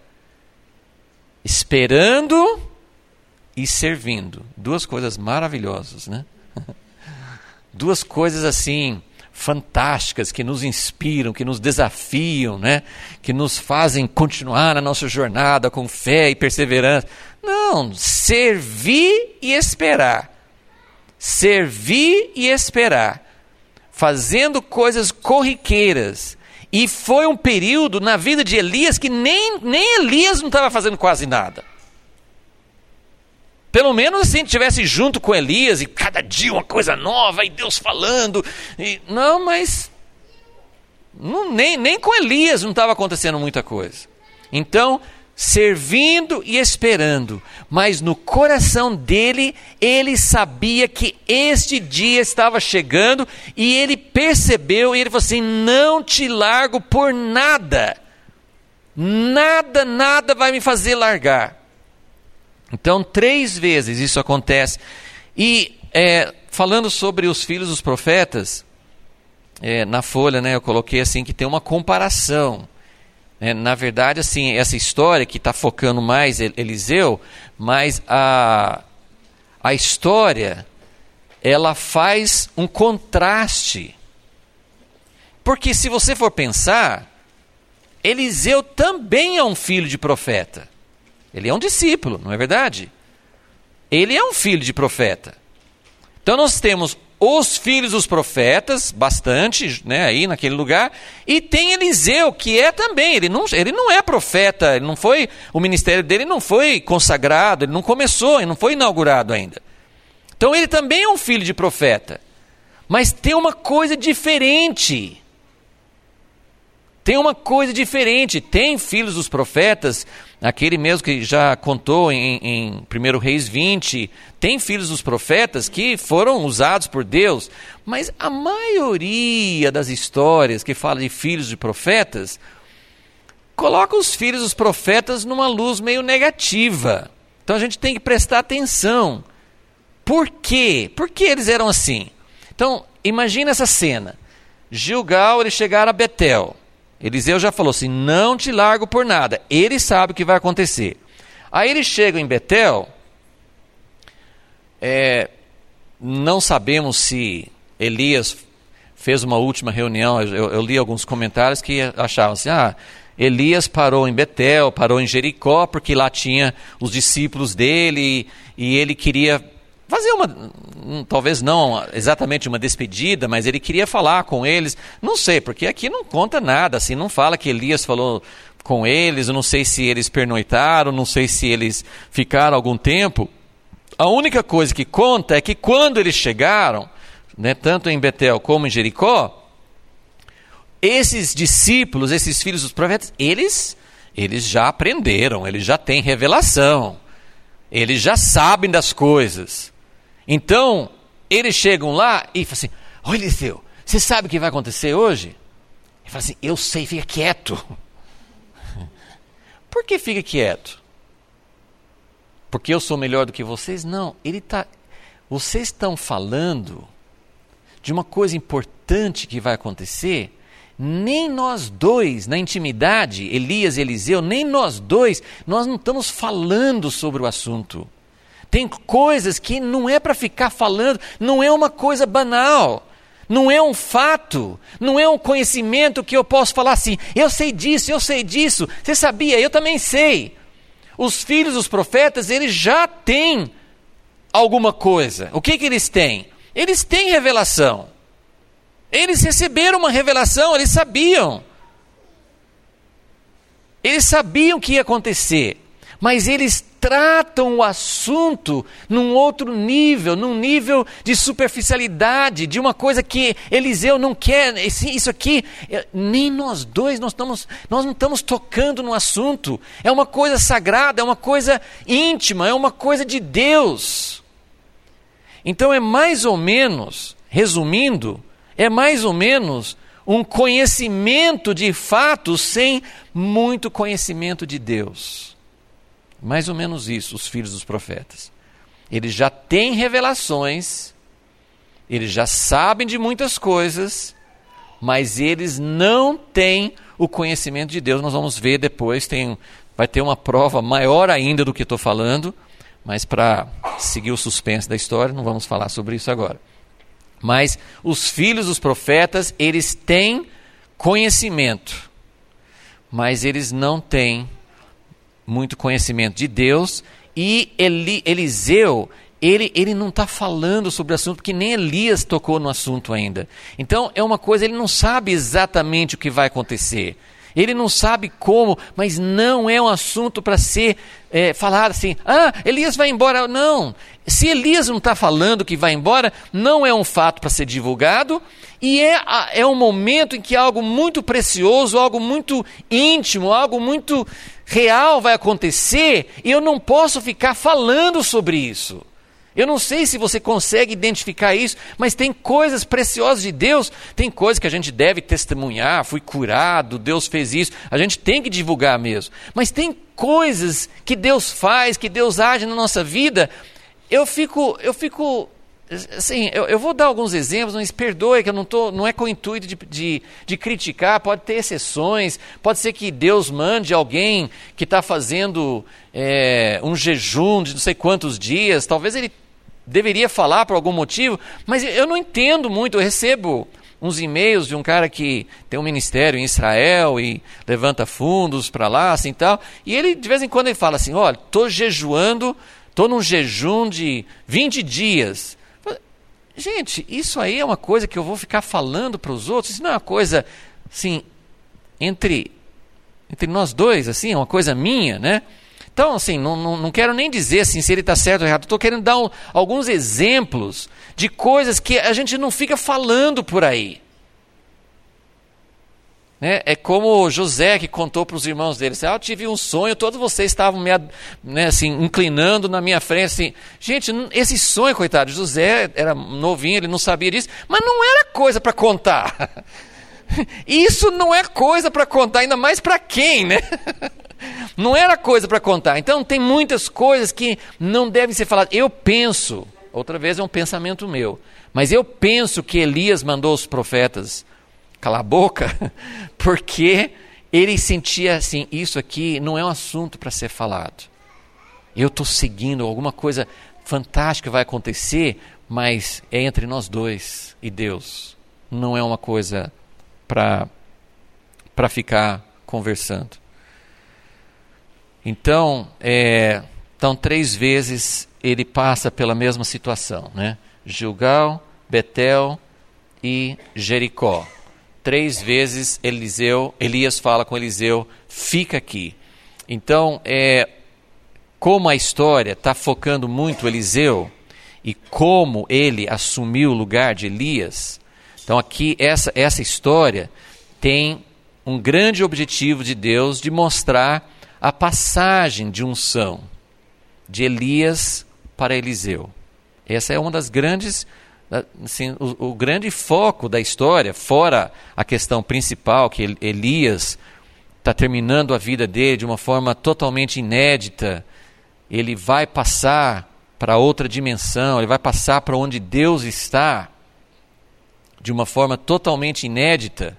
Esperando e servindo. Duas coisas maravilhosas, né? Duas coisas assim fantásticas, que nos inspiram, que nos desafiam, né? Que nos fazem continuar na nossa jornada com fé e perseverança. Não, servir e esperar. Servir e esperar. Fazendo coisas corriqueiras. E foi um período na vida de Elias que nem Elias não estava fazendo quase nada. Pelo menos assim, estivesse junto com Elias e cada dia uma coisa nova e Deus falando. Não, mas nem com Elias não estava acontecendo muita coisa. Então, servindo e esperando. Mas no coração dele, ele sabia que este dia estava chegando e ele percebeu e ele falou assim, não te largo por nada. Nada vai me fazer largar. Então, 3 vezes isso acontece. E falando sobre os filhos dos profetas, na folha, né, eu coloquei assim que tem uma comparação. Na verdade, assim, essa história que está focando mais Eliseu, mas a história, ela faz um contraste. Porque se você for pensar, Eliseu também é um filho de profeta. Ele é um discípulo, não é verdade? Ele é um filho de profeta. Então nós temos os filhos dos profetas, bastante, né, aí naquele lugar, e tem Eliseu, que é também, ele não é profeta, ele não foi, o ministério dele não foi consagrado, ele não começou, ele não foi inaugurado ainda. Então ele também é um filho de profeta. Mas tem uma coisa diferente. Tem uma coisa diferente. Tem filhos dos profetas, aquele mesmo que já contou em 1 Reis 20, tem filhos dos profetas que foram usados por Deus, mas a maioria das histórias que fala de filhos de profetas, coloca os filhos dos profetas numa luz meio negativa. Então a gente tem que prestar atenção. Por quê? Por que eles eram assim? Então, imagina essa cena. Gilgal, eles chegaram a Betel. Eliseu já falou assim, não te largo por nada. Ele sabe o que vai acontecer. Aí eles chegam em Betel. Não sabemos se Elias fez uma última reunião. Eu li alguns comentários que achavam assim, Elias parou em Betel, parou em Jericó, porque lá tinha os discípulos dele e ele queria fazer talvez não exatamente uma despedida, mas ele queria falar com eles. Não sei, porque aqui não conta nada, assim, não fala que Elias falou com eles, eu não sei se eles pernoitaram, não sei se eles ficaram algum tempo. A única coisa que conta é que quando eles chegaram, né, tanto em Betel como em Jericó, esses discípulos, esses filhos dos profetas, eles já aprenderam, eles já têm revelação, eles já sabem das coisas. Então, eles chegam lá e falam assim, olha Eliseu, você sabe o que vai acontecer hoje? Ele fala assim, eu sei, fica quieto. Por que fica quieto? Porque eu sou melhor do que vocês? Não, vocês estão falando de uma coisa importante que vai acontecer. Nem nós dois, na intimidade, Elias e Eliseu, nem nós dois, nós não estamos falando sobre o assunto. Tem coisas que não é para ficar falando, não é uma coisa banal, não é um fato, não é um conhecimento que eu posso falar assim, eu sei disso, você sabia, eu também sei. Os filhos dos profetas, eles já têm alguma coisa. O que eles têm? Eles têm revelação. Eles receberam uma revelação, eles sabiam. Eles sabiam o que ia acontecer, mas eles tratam o assunto num outro nível, num nível de superficialidade, de uma coisa que Eliseu não quer. Isso aqui, nem nós dois, nós não estamos tocando no assunto. É uma coisa sagrada, é uma coisa íntima, é uma coisa de Deus. Então é mais ou menos, resumindo, é mais ou menos um conhecimento de fatos sem muito conhecimento de Deus. Mais ou menos isso, os filhos dos profetas. Eles já têm revelações, eles já sabem de muitas coisas, mas eles não têm o conhecimento de Deus. Nós vamos ver depois, vai ter uma prova maior ainda do que estou falando, mas para seguir o suspense da história, não vamos falar sobre isso agora. Mas os filhos dos profetas, eles têm conhecimento, mas eles não têm muito conhecimento de Deus. E Eliseu, ele não está falando sobre o assunto, porque nem Elias tocou no assunto ainda. Então é uma coisa, ele não sabe exatamente o que vai acontecer. Ele não sabe como, mas não é um assunto para ser falado assim, Elias vai embora. Não, se Elias não está falando que vai embora, não é um fato para ser divulgado, e é um momento em que algo muito precioso, algo muito íntimo, algo muito real vai acontecer, e eu não posso ficar falando sobre isso. Eu não sei se você consegue identificar isso, mas tem coisas preciosas de Deus, tem coisas que a gente deve testemunhar, fui curado, Deus fez isso, a gente tem que divulgar mesmo. Mas tem coisas que Deus faz, que Deus age na nossa vida, eu fico assim, eu vou dar alguns exemplos, mas perdoe que eu não é com o intuito de criticar, pode ter exceções, pode ser que Deus mande alguém que está fazendo um jejum de não sei quantos dias, talvez ele deveria falar por algum motivo, mas eu não entendo muito. Eu recebo uns e-mails de um cara que tem um ministério em Israel e levanta fundos para lá, assim tal, e ele de vez em quando ele fala assim, olha, estou jejuando, estou num jejum de 20 dias. Gente, isso aí é uma coisa que eu vou ficar falando para os outros, isso não é uma coisa assim, entre nós dois, assim, é uma coisa minha, né? Então, assim, não quero nem dizer assim, se ele está certo ou errado. Estou querendo dar alguns exemplos de coisas que a gente não fica falando por aí. É como José que contou para os irmãos dele, assim, eu tive um sonho, todos vocês estavam assim, inclinando na minha frente, assim. Gente, esse sonho, coitado, José era novinho, ele não sabia disso, mas não era coisa para contar. Isso não é coisa para contar, ainda mais para quem, né? Não era coisa para contar. Então tem muitas coisas que não devem ser faladas. Eu penso, outra vez é um pensamento meu, mas eu penso que Elias mandou os profetas calar a boca, porque ele sentia assim, isso aqui não é um assunto para ser falado. Eu estou seguindo, alguma coisa fantástica vai acontecer, mas é entre nós dois e Deus. Não é uma coisa para ficar conversando. Então, 3 vezes ele passa pela mesma situação, né? Gilgal, Betel e Jericó. 3 vezes Elias fala com Eliseu, fica aqui. Então, como a história está focando muito Eliseu e como ele assumiu o lugar de Elias, então aqui essa história tem um grande objetivo de Deus de mostrar a passagem de unção de Elias para Eliseu. Essa é uma das grandes... Assim, o grande foco da história, fora a questão principal, que Elias está terminando a vida dele de uma forma totalmente inédita, ele vai passar para outra dimensão, ele vai passar para onde Deus está, de uma forma totalmente inédita,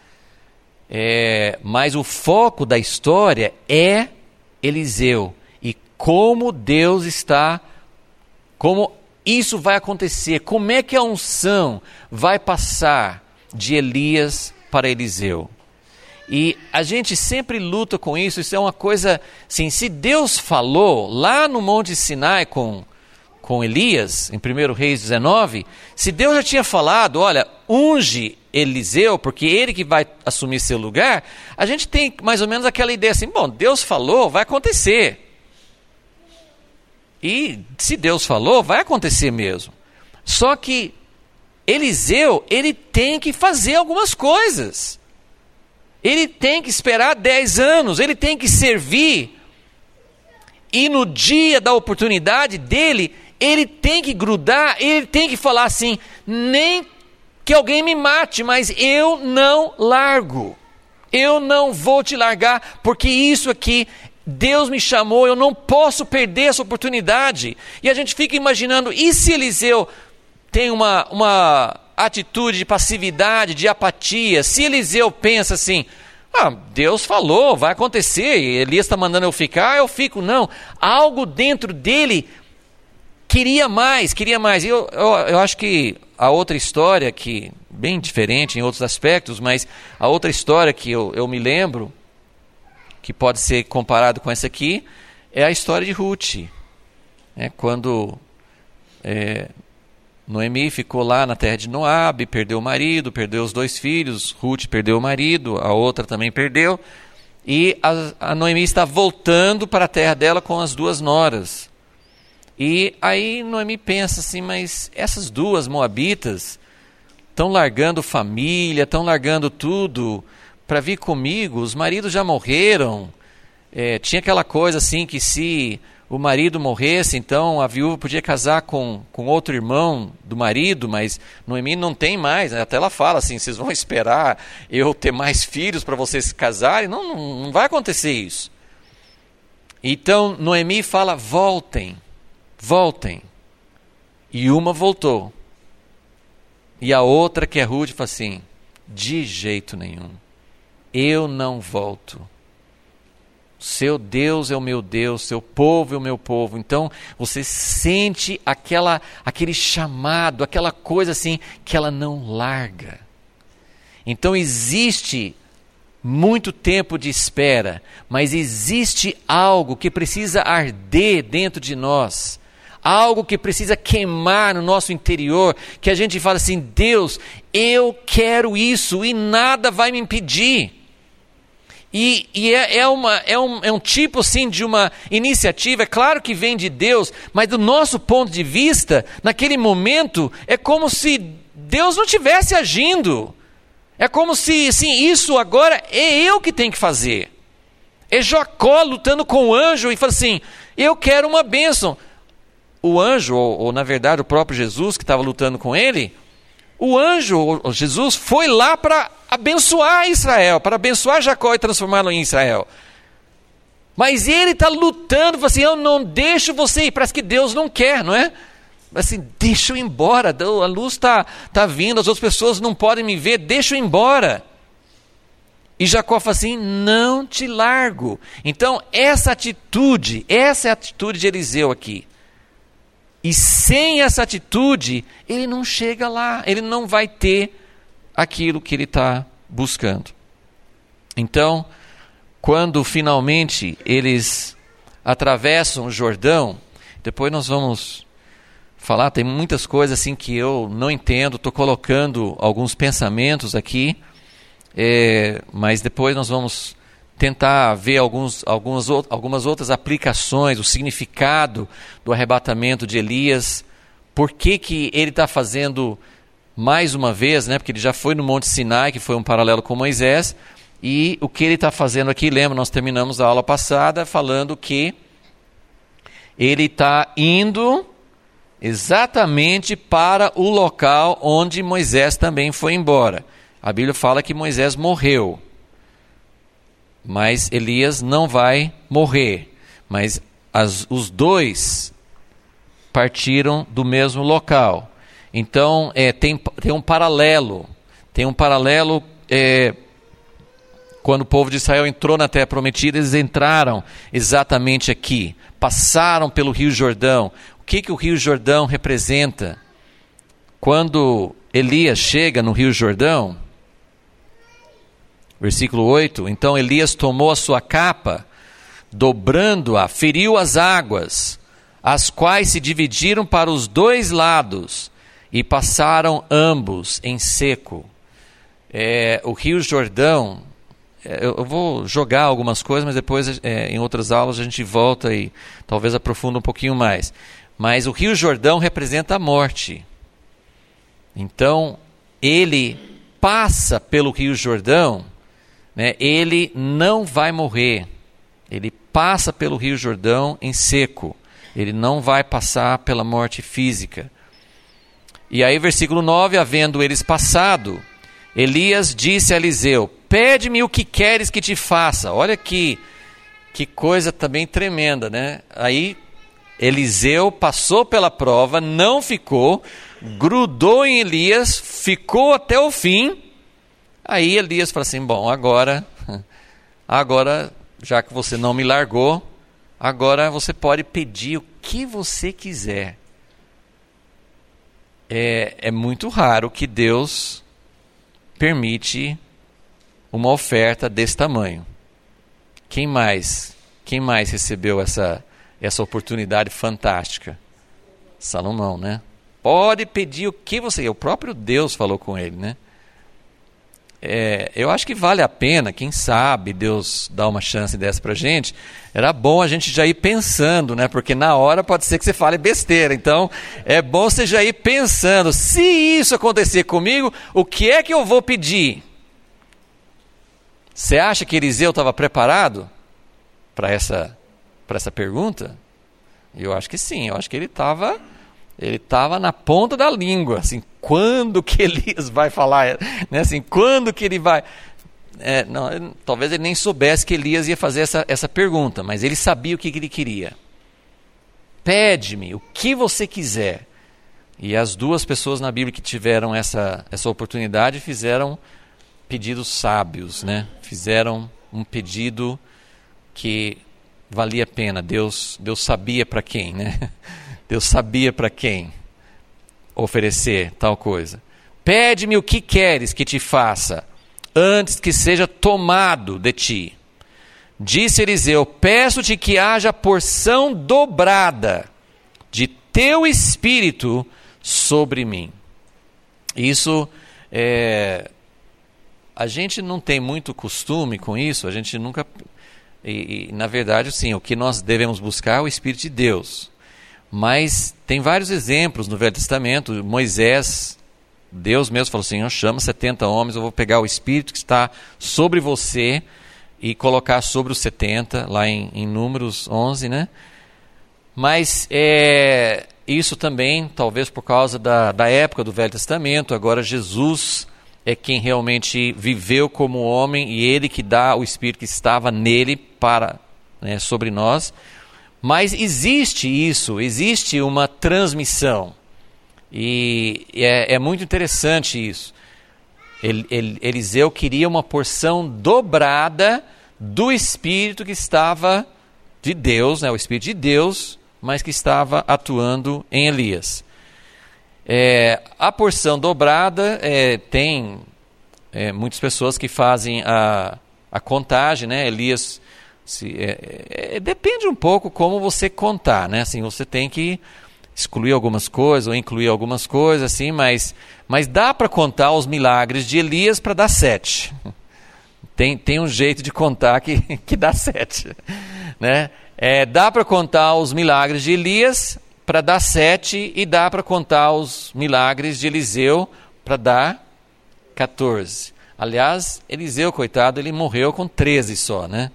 mas o foco da história é Eliseu, e como Deus está, como isso vai acontecer, como é que a unção vai passar de Elias para Eliseu? E a gente sempre luta com isso, isso é uma coisa, assim, se Deus falou lá no Monte Sinai com Elias, em 1 Reis 19, se Deus já tinha falado, olha, unge Eliseu, porque ele que vai assumir seu lugar, a gente tem mais ou menos aquela ideia assim, bom, Deus falou, vai acontecer. E se Deus falou, vai acontecer mesmo. Só que Eliseu, ele tem que fazer algumas coisas. Ele tem que esperar 10 anos, ele tem que servir. E no dia da oportunidade dele, ele tem que grudar, ele tem que falar assim, nem que alguém me mate, mas eu não largo. Eu não vou te largar, porque isso aqui... Deus me chamou, eu não posso perder essa oportunidade. E a gente fica imaginando, e se Eliseu tem uma atitude de passividade, de apatia? Se Eliseu pensa assim, Deus falou, vai acontecer, Elias está mandando eu ficar, eu fico. Não, algo dentro dele queria mais. E eu acho que a outra história, que bem diferente em outros aspectos, mas a outra história que eu me lembro, que pode ser comparado com essa aqui, é a história de Ruth. Quando Noemi ficou lá na terra de Moabe, perdeu o marido, perdeu os 2 filhos, Ruth perdeu o marido, a outra também perdeu, e a Noemi está voltando para a terra dela com as 2 noras. E aí Noemi pensa assim, mas essas 2 moabitas estão largando família, estão largando tudo para vir comigo, os maridos já morreram, tinha aquela coisa assim que se o marido morresse, então a viúva podia casar com outro irmão do marido, mas Noemi não tem mais, até ela fala assim, vocês vão esperar eu ter mais filhos para vocês se casarem? Não vai acontecer isso. Então Noemi fala, voltem, e uma voltou, e a outra, que é Ruth, fala assim, de jeito nenhum. Eu não volto. Seu Deus é o meu Deus, seu povo é o meu povo. Então você sente aquele chamado, aquela coisa assim que ela não larga. Então existe muito tempo de espera, mas existe algo que precisa arder dentro de nós. Algo que precisa queimar no nosso interior, que a gente fala assim, Deus, eu quero isso e nada vai me impedir. É um tipo assim de uma iniciativa, é claro que vem de Deus, mas do nosso ponto de vista, naquele momento, é como se Deus não estivesse agindo. É como se, assim, isso agora é eu que tenho que fazer. É Jacó lutando com o anjo e fala assim, eu quero uma bênção. O anjo, ou na verdade o próprio Jesus que estava lutando com ele, o anjo, ou Jesus, foi lá para abençoar Israel, para abençoar Jacó e transformá-lo em Israel. Mas ele está lutando, fala assim, eu não deixo você ir. Parece que Deus não quer, não é? Assim, deixa eu ir embora, a luz está vindo, as outras pessoas não podem me ver, deixa eu ir embora. E Jacó fala assim, não te largo. Então, essa é a atitude de Eliseu aqui. E sem essa atitude, ele não chega lá, ele não vai ter aquilo que ele está buscando. Então, quando finalmente eles atravessam o Jordão, depois nós vamos falar, tem muitas coisas assim que eu não entendo, estou colocando alguns pensamentos aqui, mas depois nós vamos tentar ver algumas outras aplicações, o significado do arrebatamento de Elias, por que ele está fazendo mais uma vez, né? Porque ele já foi no Monte Sinai, que foi um paralelo com Moisés, e o que ele está fazendo aqui, lembra, nós terminamos a aula passada falando que ele está indo exatamente para o local onde Moisés também foi embora. A Bíblia fala que Moisés morreu, mas Elias não vai morrer. Mas os dois partiram do mesmo local. Então, tem um paralelo. Tem um paralelo, quando o povo de Israel entrou na Terra Prometida, eles entraram exatamente aqui. Passaram pelo Rio Jordão. O que o Rio Jordão representa? Quando Elias chega no Rio Jordão, versículo 8, então Elias tomou a sua capa, dobrando-a, feriu as águas, as quais se dividiram para os dois lados, e passaram ambos em seco. O Rio Jordão, eu vou jogar algumas coisas, mas depois em outras aulas a gente volta e talvez aprofunda um pouquinho mais. Mas o Rio Jordão representa a morte. Então, ele passa pelo Rio Jordão, né, ele não vai morrer. Ele passa pelo Rio Jordão em seco. Ele não vai passar pela morte física. E aí, versículo 9, havendo eles passado, Elias disse a Eliseu, pede-me o que queres que te faça. Olha que coisa também tremenda, né? Aí, Eliseu passou pela prova, não ficou, grudou em Elias, ficou até o fim. Aí Elias fala assim, bom, agora, já que você não me largou, agora você pode pedir o que você quiser. É muito raro que Deus permite uma oferta desse tamanho. Quem mais recebeu essa oportunidade fantástica? Salomão, né? Pode pedir o que você... O próprio Deus falou com ele, né? Eu acho que vale a pena, quem sabe Deus dá uma chance dessa pra gente. Era bom a gente já ir pensando, né? Porque na hora pode ser que você fale besteira. Então, é bom você já ir pensando, se isso acontecer comigo, o que é que eu vou pedir? Você acha que Eliseu estava preparado para essa pergunta? Eu acho que sim, eu acho que ele estava na ponta da língua, assim, quando que Elias vai falar, né? Assim, quando que ele vai... talvez ele nem soubesse que Elias ia fazer essa pergunta, mas ele sabia o que ele queria. Pede-me o que você quiser. E as duas pessoas na Bíblia que tiveram essa oportunidade fizeram pedidos sábios, né? Fizeram um pedido que valia a pena. Deus sabia para quem, né? Deus sabia para quem oferecer tal coisa. Pede-me o que queres que te faça, antes que seja tomado de ti. Disse Eliseu, peço-te que haja porção dobrada de teu espírito sobre mim. Isso a gente não tem muito costume com isso, a gente nunca... na verdade, sim, o que nós devemos buscar é o Espírito de Deus. Mas tem vários exemplos no Velho Testamento. Moisés, Deus mesmo falou assim, eu chamo 70 homens, eu vou pegar o Espírito que está sobre você e colocar sobre os 70, lá em Números 11, né? Mas isso também, talvez por causa da época do Velho Testamento, agora Jesus é quem realmente viveu como homem e ele que dá o Espírito que estava nele para, né, sobre nós. Mas existe isso, existe uma transmissão e é muito interessante isso. Eliseu queria uma porção dobrada do Espírito que estava de Deus, né, o Espírito de Deus, mas que estava atuando em Elias. A porção dobrada tem muitas pessoas que fazem a contagem, né? Elias, depende um pouco como você contar, né? Assim, você tem que excluir algumas coisas ou incluir algumas coisas, assim, mas dá para contar os milagres de Elias para dar 7. Tem um jeito de contar que dá 7, né? Dá para contar os milagres de Elias para dar 7 e dá para contar os milagres de Eliseu para dar 14. Aliás, Eliseu, coitado, ele morreu com 13 só, né?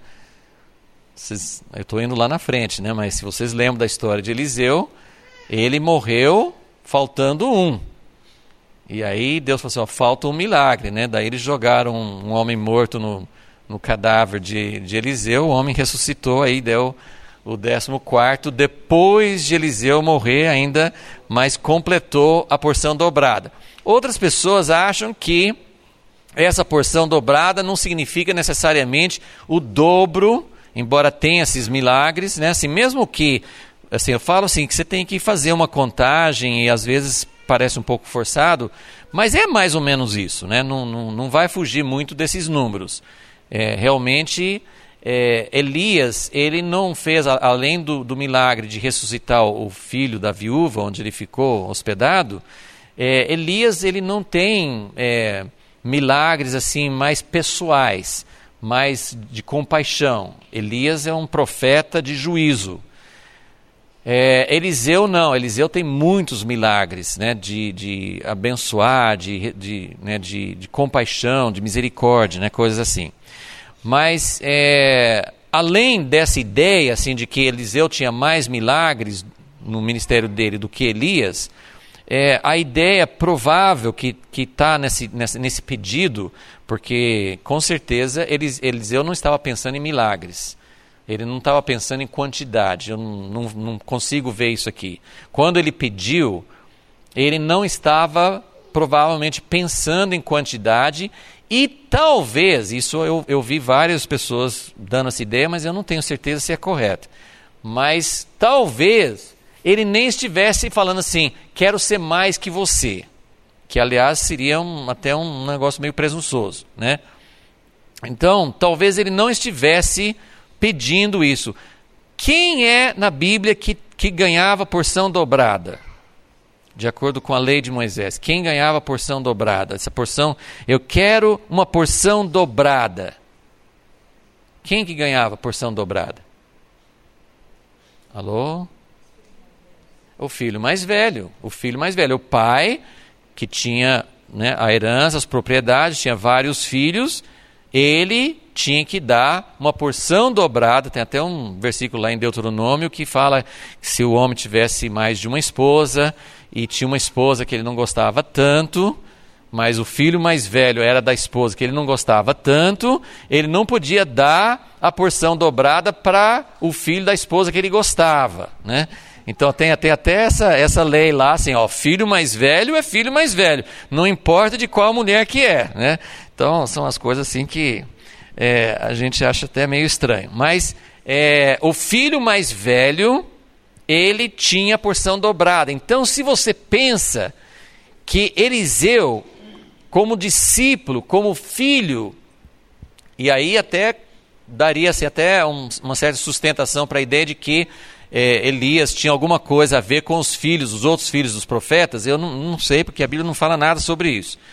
Eu estou indo lá na frente, né? Mas se vocês lembram da história de Eliseu, ele morreu faltando 1. E aí Deus falou assim, falta um milagre, né? Daí eles jogaram um homem morto no cadáver de Eliseu, o homem ressuscitou, aí deu o 14º, depois de Eliseu morrer ainda, mas completou a porção dobrada. Outras pessoas acham que essa porção dobrada não significa necessariamente o dobro, embora tenha esses milagres, né? Assim, mesmo que, assim, eu falo assim, que você tem que fazer uma contagem e às vezes parece um pouco forçado, mas é mais ou menos isso, né? Não vai fugir muito desses números. Realmente, Elias, ele não fez, além do milagre de ressuscitar o filho da viúva, onde ele ficou hospedado, Elias, ele não tem milagres assim mais pessoais, mais de compaixão. Elias é um profeta de juízo. Eliseu não, Eliseu tem muitos milagres, né, de abençoar, de compaixão, de misericórdia, né, coisas assim. Mas além dessa ideia assim, de que Eliseu tinha mais milagres no ministério dele do que Elias, a ideia provável que está nesse pedido, porque com certeza Eliseu não estava pensando em milagres. Ele não estava pensando em quantidade, eu não consigo ver isso aqui. Quando ele pediu, ele não estava provavelmente pensando em quantidade e talvez, isso eu vi várias pessoas dando essa ideia, mas eu não tenho certeza se é correto. Mas talvez ele nem estivesse falando assim, quero ser mais que você. Que aliás seria até um negócio meio presunçoso, né? Então, talvez ele não estivesse pedindo isso. Quem é na Bíblia que ganhava porção dobrada? De acordo com a lei de Moisés. Quem ganhava porção dobrada? Essa porção, eu quero uma porção dobrada. Quem que ganhava porção dobrada? Alô? O filho mais velho. O filho mais velho. O pai, que tinha, né, a herança, as propriedades, tinha vários filhos, ele tinha que dar uma porção dobrada. Tem até um versículo lá em Deuteronômio que fala que se o homem tivesse mais de uma esposa e tinha uma esposa que ele não gostava tanto, mas o filho mais velho era da esposa que ele não gostava tanto, ele não podia dar a porção dobrada para o filho da esposa que ele gostava, né? Então tem até essa lei lá, assim, filho mais velho é filho mais velho, não importa de qual mulher que é, né? Então são as coisas assim que a gente acha até meio estranho. Mas o filho mais velho, ele tinha a porção dobrada. Então se você pensa que Eliseu, como discípulo, como filho, e aí até daria-se até uma certa sustentação para a ideia de que Elias tinha alguma coisa a ver com os outros filhos dos profetas. Eu não sei, porque a Bíblia não fala nada sobre isso.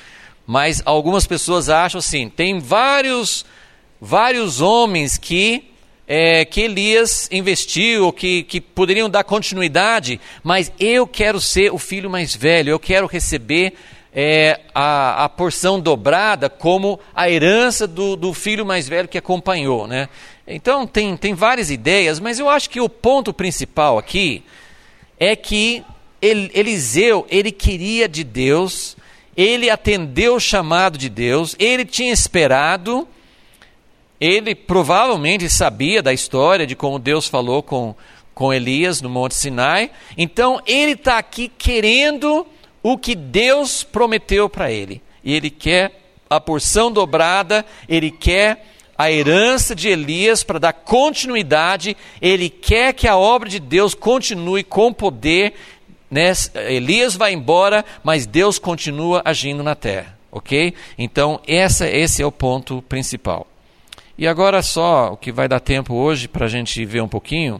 Mas algumas pessoas acham assim, tem vários homens que Elias investiu, que poderiam dar continuidade, mas eu quero ser o filho mais velho, eu quero receber a porção dobrada como a herança do filho mais velho que acompanhou, né? Então tem várias ideias, mas eu acho que o ponto principal aqui é que Eliseu, ele queria de Deus, ele atendeu o chamado de Deus, ele tinha esperado, ele provavelmente sabia da história de como Deus falou com Elias no Monte Sinai. Então ele está aqui querendo o que Deus prometeu para ele. E ele quer a porção dobrada, ele quer a herança de Elias para dar continuidade, ele quer que a obra de Deus continue com poder, né? Elias vai embora, mas Deus continua agindo na terra, ok? Então esse é o ponto principal. E agora só o que vai dar tempo hoje para a gente ver um pouquinho,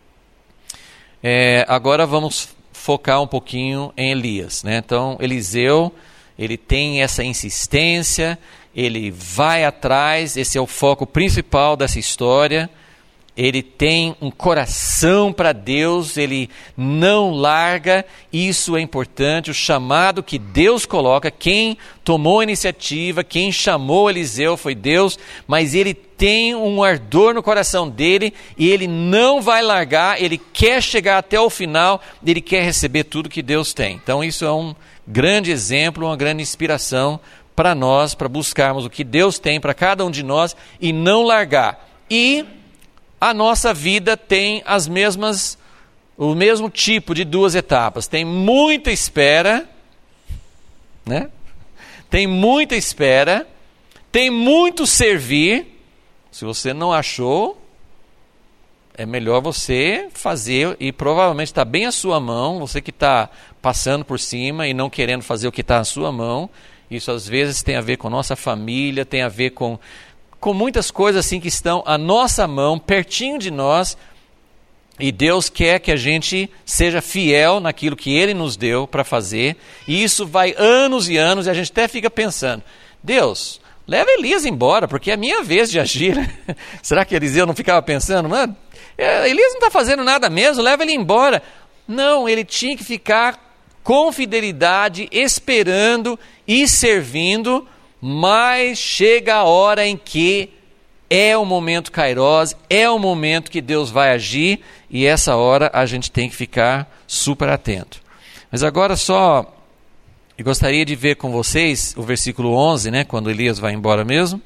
agora vamos focar um pouquinho em Elias, né? Então Eliseu, ele tem essa insistência, ele vai atrás, esse é o foco principal dessa história. Ele tem um coração para Deus, ele não larga, isso é importante, o chamado que Deus coloca, quem tomou a iniciativa, quem chamou Eliseu foi Deus, mas ele tem um ardor no coração dele e ele não vai largar, ele quer chegar até o final, ele quer receber tudo que Deus tem. Então isso é um grande exemplo, uma grande inspiração para nós, para buscarmos o que Deus tem para cada um de nós e não largar. E a nossa vida tem o mesmo tipo de duas etapas. Tem muita espera, né? Tem muita espera, tem muito servir. Se você não achou, é melhor você fazer, e provavelmente está bem à sua mão, você que está passando por cima e não querendo fazer o que está à sua mão. Isso às vezes tem a ver com nossa família, tem a ver com muitas coisas assim que estão à nossa mão, pertinho de nós, e Deus quer que a gente seja fiel naquilo que Ele nos deu para fazer, e isso vai anos e anos, e a gente até fica pensando, Deus, leva Elias embora, porque é a minha vez de agir. Será que Eliseu não ficava pensando, mano, Elias não está fazendo nada mesmo, leva ele embora. Não, ele tinha que ficar com fidelidade, esperando e servindo, mas chega a hora em que é o momento Kairos, é o momento que Deus vai agir, e essa hora a gente tem que ficar super atento. Mas agora só, eu gostaria de ver com vocês o versículo 11, né, quando Elias vai embora mesmo,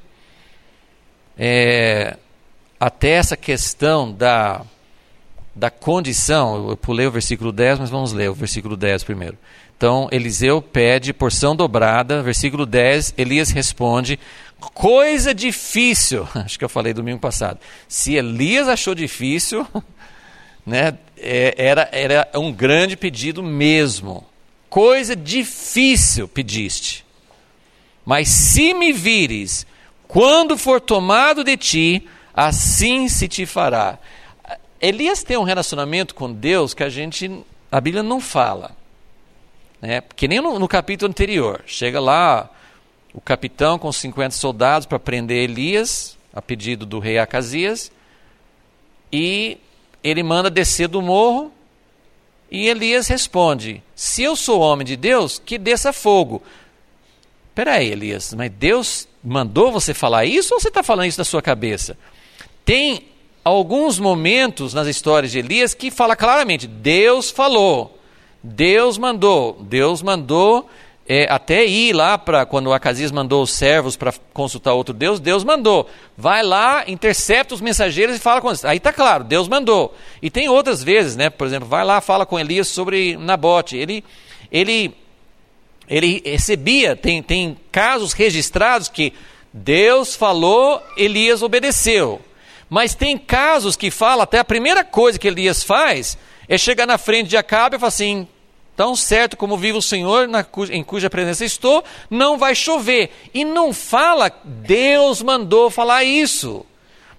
até essa questão da condição. Eu pulei o versículo 10, mas vamos ler o versículo 10 primeiro. Então, Eliseu pede porção dobrada, versículo 10, Elias responde, coisa difícil, acho que eu falei domingo passado, se Elias achou difícil, né, era um grande pedido mesmo, coisa difícil pediste, mas se me vires, quando for tomado de ti, assim se te fará. Elias tem um relacionamento com Deus que a Bíblia não fala. Que nem no capítulo anterior, chega lá o capitão com 50 soldados para prender Elias, a pedido do rei Acasias, e ele manda descer do morro, e Elias responde, se eu sou homem de Deus, que desça fogo. Espera aí, Elias, mas Deus mandou você falar isso, ou você está falando isso da sua cabeça? Tem alguns momentos nas histórias de Elias que fala claramente, Deus falou, Deus mandou até ir lá para quando Acasias mandou os servos para consultar outro Deus, Deus mandou, vai lá, intercepta os mensageiros e fala com eles, aí está claro, Deus mandou. E tem outras vezes, né? Por exemplo, vai lá, fala com Elias sobre Nabote, ele recebia, tem casos registrados que Deus falou, Elias obedeceu. Mas tem casos que fala, até a primeira coisa que Elias faz é chegar na frente de Acabe e falar assim, tão certo como vive o Senhor, em cuja presença estou, não vai chover. E não fala, Deus mandou falar isso.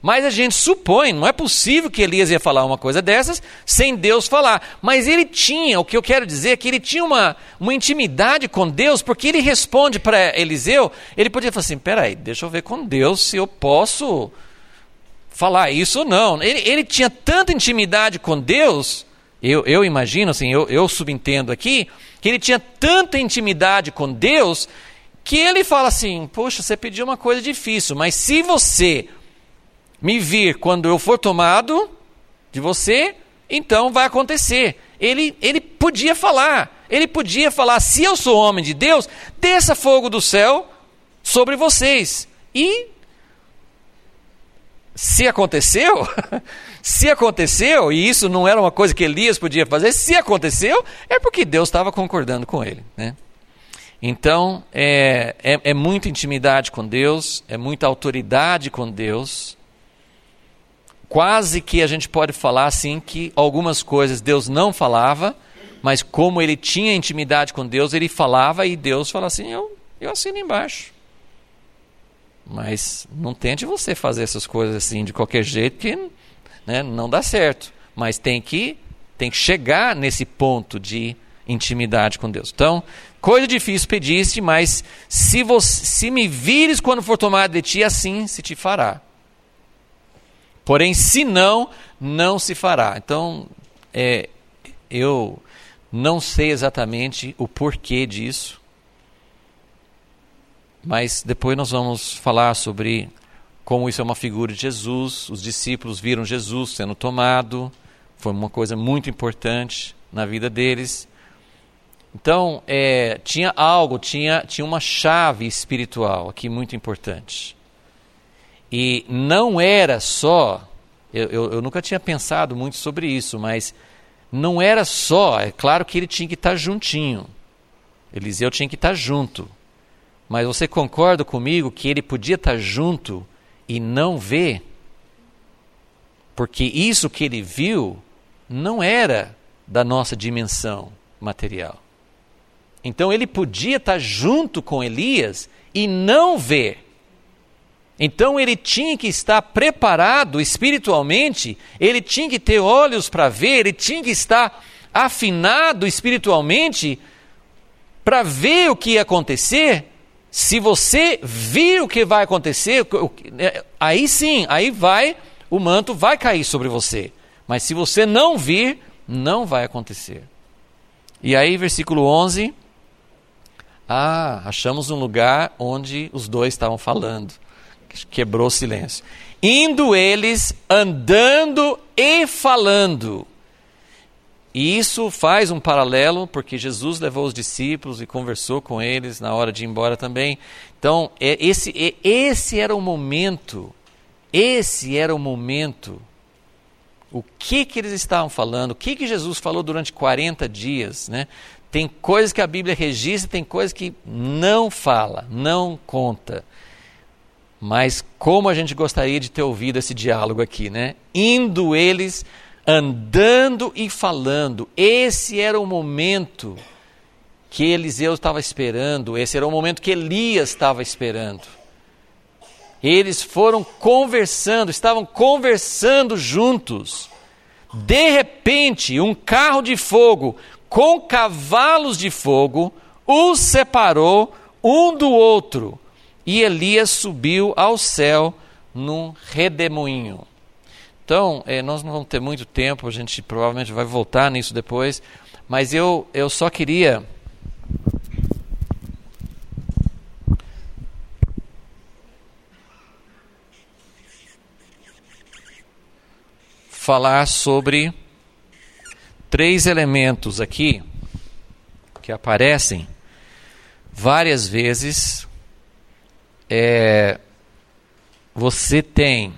Mas a gente supõe, não é possível que Elias ia falar uma coisa dessas sem Deus falar. Mas ele tinha, o que eu quero dizer é que ele tinha uma intimidade com Deus, porque ele responde para Eliseu, ele podia falar assim, peraí, deixa eu ver com Deus se eu posso falar isso ou não. Ele tinha tanta intimidade com Deus, eu imagino, assim, eu subentendo aqui, que ele tinha tanta intimidade com Deus, que ele fala assim, poxa, você pediu uma coisa difícil, mas se você me vir quando eu for tomado de você, então vai acontecer. Ele podia falar, se eu sou homem de Deus, desça fogo do céu sobre vocês. E se aconteceu, e isso não era uma coisa que Elias podia fazer, se aconteceu, é porque Deus estava concordando com ele, né? Então, é muita intimidade com Deus, é muita autoridade com Deus. Quase que a gente pode falar assim que algumas coisas Deus não falava, mas como ele tinha intimidade com Deus, ele falava e Deus fala assim, eu assino embaixo. Mas não tente você fazer essas coisas assim de qualquer jeito, que, né, não dá certo. Mas tem que chegar nesse ponto de intimidade com Deus. Então, coisa difícil pediste, mas se me vires quando for tomado de ti, assim se te fará. Porém, se não, não se fará. Então, eu não sei exatamente o porquê disso, mas depois nós vamos falar sobre como isso é uma figura de Jesus. Os discípulos viram Jesus sendo tomado, foi uma coisa muito importante na vida deles. Então, tinha uma chave espiritual aqui muito importante. E não era só, eu nunca tinha pensado muito sobre isso, mas não era só, é claro que ele tinha que estar juntinho, Eliseu tinha que estar junto, mas você concorda comigo que ele podia estar junto e não ver? Porque isso que ele viu não era da nossa dimensão material. Então ele podia estar junto com Elias e não ver. Então ele tinha que estar preparado espiritualmente, ele tinha que ter olhos para ver, ele tinha que estar afinado espiritualmente para ver o que ia acontecer. Se você vir o que vai acontecer, aí sim, o manto vai cair sobre você. Mas se você não vir, não vai acontecer. E aí, versículo 11, achamos um lugar onde os dois estavam falando. Quebrou o silêncio. Indo eles, andando e falando. E isso faz um paralelo, porque Jesus levou os discípulos e conversou com eles na hora de ir embora também. Então, esse era o momento. Esse era o momento. O que eles estavam falando? O que Jesus falou durante 40 dias, né? Tem coisas que a Bíblia registra, tem coisas que não fala, não conta. Mas como a gente gostaria de ter ouvido esse diálogo aqui, né? Indo eles, andando e falando. Esse era o momento que Eliseu estava esperando, esse era o momento que Elias estava esperando. Eles foram conversando, estavam conversando juntos. De repente, um carro de fogo com cavalos de fogo os separou um do outro. E Elias subiu ao céu num redemoinho. Então, nós não vamos ter muito tempo, a gente provavelmente vai voltar nisso depois, mas eu só queria falar sobre 3 elementos aqui que aparecem várias vezes. Você tem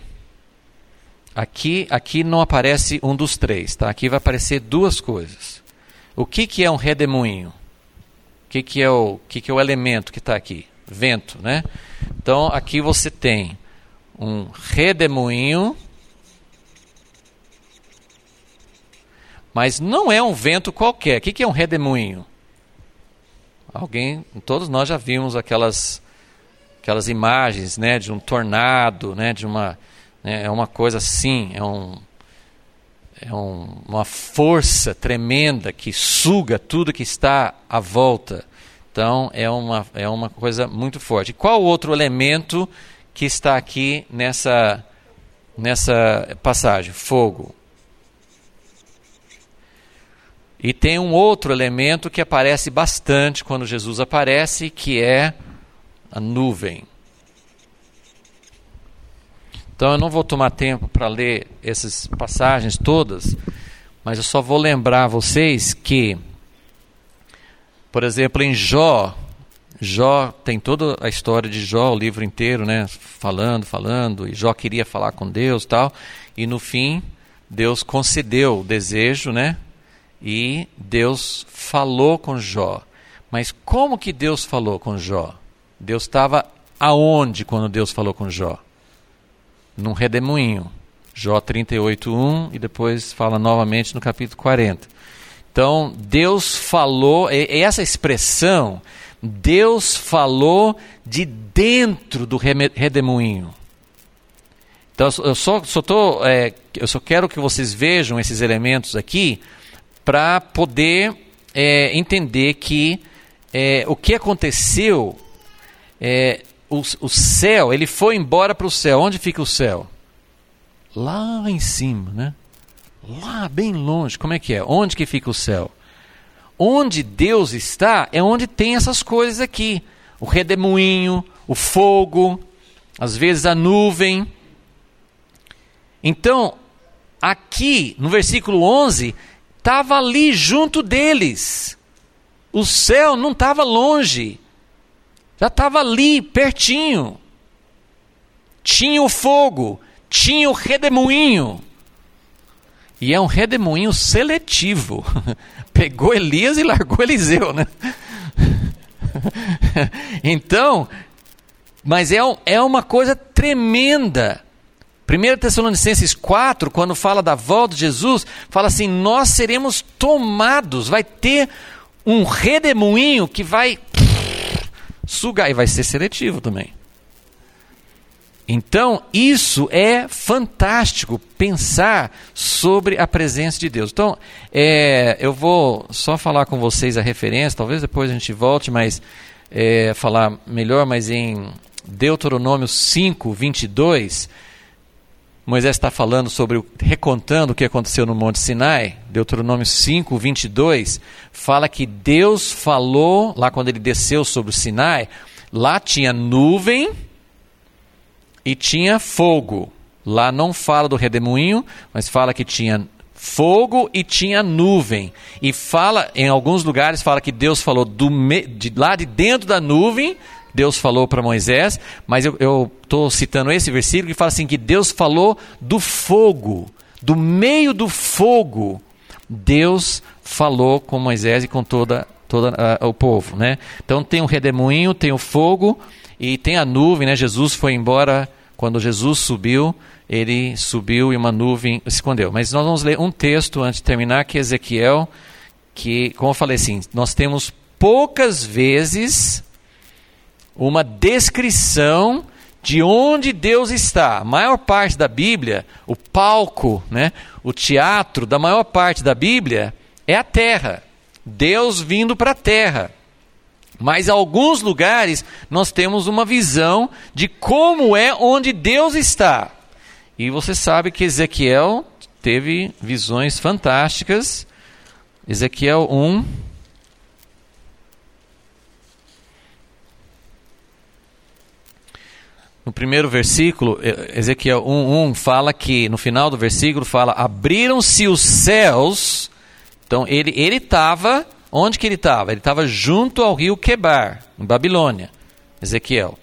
aqui não aparece um dos 3, tá? Aqui vai aparecer 2 coisas. O que é um redemoinho? O que é o elemento que está aqui? Vento, né? Então aqui você tem um redemoinho, mas não é um vento qualquer. O que é um redemoinho? Todos nós já vimos aquelas imagens, né, de um tornado, né, de uma né? É uma coisa assim, uma força tremenda que suga tudo que está à volta. Então é uma coisa muito forte. Qual outro elemento que está aqui nessa passagem? Fogo. E tem um outro elemento que aparece bastante quando Jesus aparece, que é a nuvem. Então eu não vou tomar tempo para ler essas passagens todas, mas eu só vou lembrar a vocês que, por exemplo, em Jó tem toda a história de Jó, o livro inteiro, né, falando, e Jó queria falar com Deus e tal, e no fim Deus concedeu o desejo, né? E Deus falou com Jó. Mas como que Deus falou com Jó? Deus estava aonde quando Deus falou com Jó? Num redemoinho. Jó 38:1 e depois fala novamente no capítulo 40. Então, Deus falou, essa expressão, Deus falou de dentro do redemoinho. Então, eu só quero que vocês vejam esses elementos aqui, para poder entender que o que aconteceu, o céu, ele foi embora para o céu. Onde fica o céu? Lá em cima, né? Lá bem longe. Como é que é? Onde que fica o céu? Onde Deus está é onde tem essas coisas aqui. O redemoinho, o fogo, às vezes a nuvem. Então, aqui no versículo 11... estava ali junto deles. O céu não estava longe. Já estava ali, pertinho. Tinha o fogo. Tinha o redemoinho. E é um redemoinho seletivo. Pegou Elias e largou Eliseu, né? Então, mas é uma coisa tremenda. 1 Tessalonicenses 4, quando fala da volta de Jesus, fala assim, nós seremos tomados, vai ter um redemoinho que vai sugar, e vai ser seletivo também. Então, isso é fantástico, pensar sobre a presença de Deus. Então, eu vou só falar com vocês a referência, talvez depois a gente volte, mas falar melhor, mas em Deuteronômio 5:22, Moisés está falando recontando o que aconteceu no Monte Sinai. Deuteronômio 5:22 fala que Deus falou, lá quando ele desceu sobre o Sinai, lá tinha nuvem e tinha fogo. Lá não fala do redemoinho, mas fala que tinha fogo e tinha nuvem. E fala, em alguns lugares, fala que Deus falou lá de dentro da nuvem. Deus falou para Moisés, mas eu estou citando esse versículo que fala assim, que Deus falou do fogo, do meio do fogo, Deus falou com Moisés e com todo o povo, né? Então tem o redemoinho, tem o fogo e tem a nuvem, né? Jesus foi embora, quando Jesus subiu, ele subiu e uma nuvem se escondeu. Mas nós vamos ler um texto antes de terminar, que é Ezequiel, que, como eu falei assim, nós temos poucas vezes uma descrição de onde Deus está. A maior parte da Bíblia, o palco, né, o teatro da maior parte da Bíblia é a terra. Deus vindo para a terra. Mas em alguns lugares nós temos uma visão de como é onde Deus está. E você sabe que Ezequiel teve visões fantásticas. Ezequiel 1. No primeiro versículo, Ezequiel 1:1 fala que, no final do versículo, fala, abriram-se os céus. Então ele estava, onde que ele estava? Ele estava junto ao rio Quebar, em Babilônia, Ezequiel.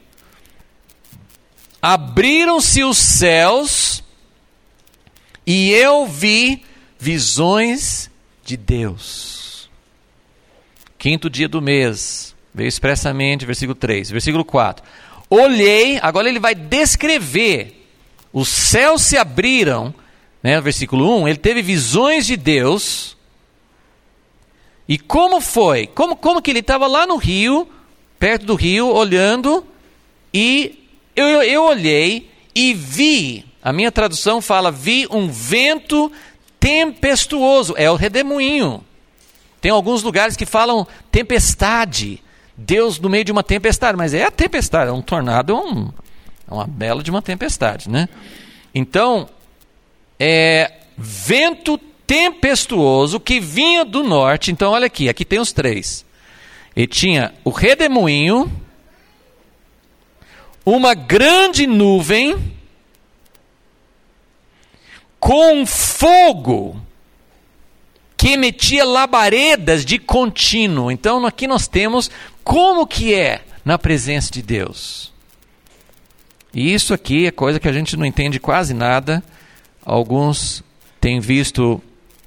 Abriram-se os céus e eu vi visões de Deus. Quinto dia do mês, veio expressamente, versículo 3. Versículo 4. Olhei, agora ele vai descrever, os céus se abriram, né, versículo 1, ele teve visões de Deus. E como foi? Como que ele estava lá no rio, perto do rio, olhando, e eu olhei e vi A minha tradução fala, vi um vento tempestuoso. É o redemoinho. Tem alguns lugares que falam tempestade. Deus no meio de uma tempestade. Mas é a tempestade. Um tornado é uma bela de uma tempestade, né? Então, vento tempestuoso que vinha do norte. Então, olha aqui tem os três. E tinha o redemoinho, uma grande nuvem com fogo que emitia labaredas de contínuo. Então aqui nós temos como que é na presença de Deus. E isso aqui é coisa que a gente não entende quase nada. Alguns têm visto